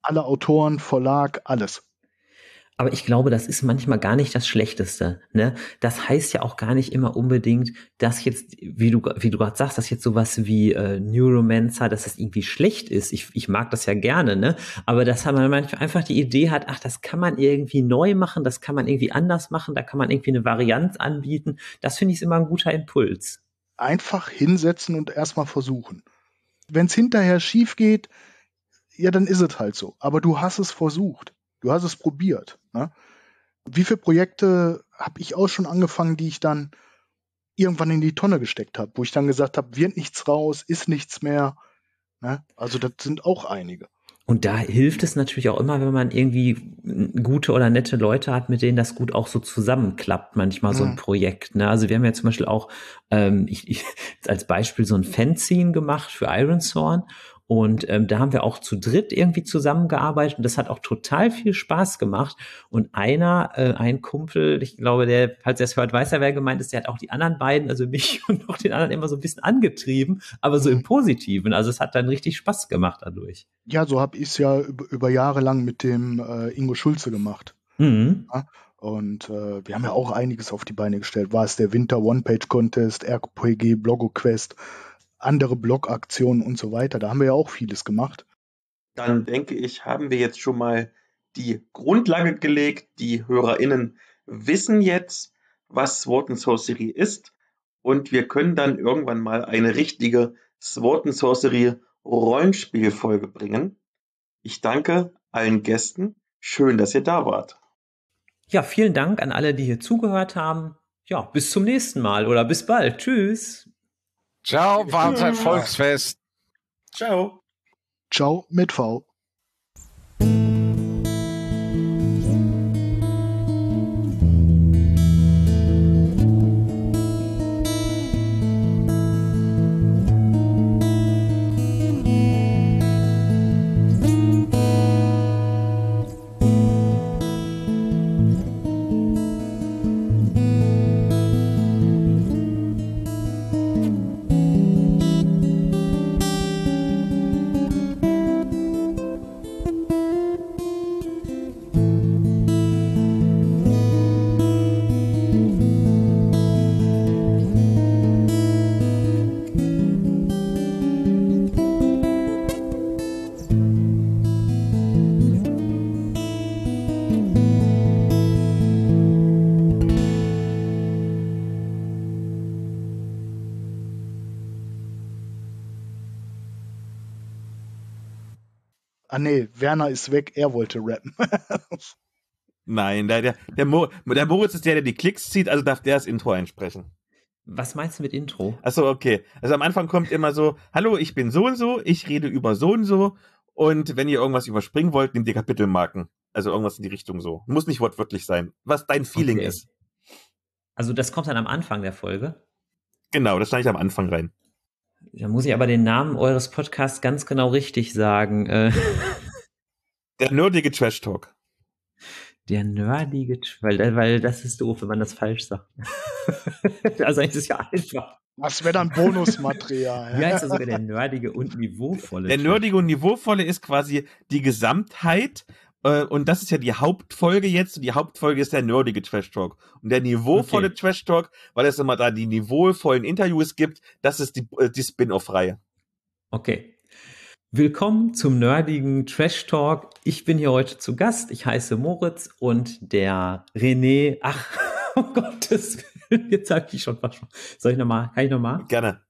Alle Autoren, Verlag, alles. Aber ich glaube, das ist manchmal gar nicht das Schlechteste. Ne? Das heißt ja auch gar nicht immer unbedingt, dass jetzt, wie du wie du gerade sagst, dass jetzt sowas wie äh, Neuromancer, dass das irgendwie schlecht ist. Ich, ich mag das ja gerne, ne? Aber dass man manchmal einfach die Idee hat, ach, das kann man irgendwie neu machen, das kann man irgendwie anders machen, da kann man irgendwie eine Varianz anbieten. Das finde ich immer ein guter Impuls. Einfach hinsetzen und erstmal versuchen. Wenn es hinterher schief geht, ja, dann ist es halt so. Aber du hast es versucht. Du hast es probiert. Ne? Wie viele Projekte habe ich auch schon angefangen, die ich dann irgendwann in die Tonne gesteckt habe, wo ich dann gesagt habe, wird nichts raus, ist nichts mehr. Ne? Also das sind auch einige. Und da hilft es natürlich auch immer, wenn man irgendwie gute oder nette Leute hat, mit denen das gut auch so zusammenklappt, manchmal so ein Mhm. Projekt. Ne? Also wir haben ja zum Beispiel auch ähm, ich, ich, als Beispiel so ein Fanzine gemacht für Ironsworn. Und ähm, da haben wir auch zu dritt irgendwie zusammengearbeitet und das hat auch total viel Spaß gemacht. Und einer, äh, ein Kumpel, ich glaube, der, falls er es hört, weiß er, wer gemeint ist, der hat auch die anderen beiden, also mich und noch den anderen immer so ein bisschen angetrieben, aber so im Positiven. Also es hat dann richtig Spaß gemacht dadurch. Ja, so habe ich es ja über, über Jahre lang mit dem äh, Ingo Schulze gemacht. Mhm. Ja? Und äh, wir haben ja auch einiges auf die Beine gestellt. War es der Winter One-Page-Contest, R P G, Blogo-Quest, andere Blogaktionen und so weiter. Da haben wir ja auch vieles gemacht. Dann denke ich, haben wir jetzt schon mal die Grundlage gelegt. Die HörerInnen wissen jetzt, was Sword and Sorcery ist. Und wir können dann irgendwann mal eine richtige Sword and Sorcery Rollenspielfolge bringen. Ich danke allen Gästen. Schön, dass ihr da wart. Ja, vielen Dank an alle, die hier zugehört haben. Ja, bis zum nächsten Mal oder bis bald. Tschüss. Ciao, war ein Volksfest. Ciao. Ciao mit V. Ah nee, Werner ist weg, er wollte rappen. Nein, der, der, der, Mo, der Moritz ist der, der die Klicks zieht, also darf der das Intro einsprechen. Was meinst du mit Intro? Achso, okay. Also am Anfang kommt immer so, hallo, ich bin so und so, ich rede über so und so und wenn ihr irgendwas überspringen wollt, nehmt ihr Kapitelmarken. Also irgendwas in die Richtung so. Muss nicht wortwörtlich sein. Was dein Feeling Okay. ist. Also das kommt dann am Anfang der Folge. Genau, das schneide ich am Anfang rein. Da muss ich aber den Namen eures Podcasts ganz genau richtig sagen. Äh, Der nerdige Trash Talk. der nerdige, weil, weil das ist doof, wenn man das falsch sagt. Also eigentlich ist es ja einfach. Das wäre dann Bonusmaterial. Wie heißt das sogar der nerdige und niveauvolle? Der nerdige und niveauvolle ist quasi die Gesamtheit äh, und das ist ja die Hauptfolge jetzt und die Hauptfolge ist der nerdige Trash Talk. Und der niveauvolle Okay. Trash Talk, weil es immer da die niveauvollen Interviews gibt, das ist die, äh, die Spin-off-Reihe. Okay. Willkommen zum nerdigen Trash Talk. Ich bin hier heute zu Gast. Ich heiße Moritz und der René. Ach, um Gottes Willen, jetzt sag ich schon was. Soll ich nochmal? Kann ich nochmal? Gerne.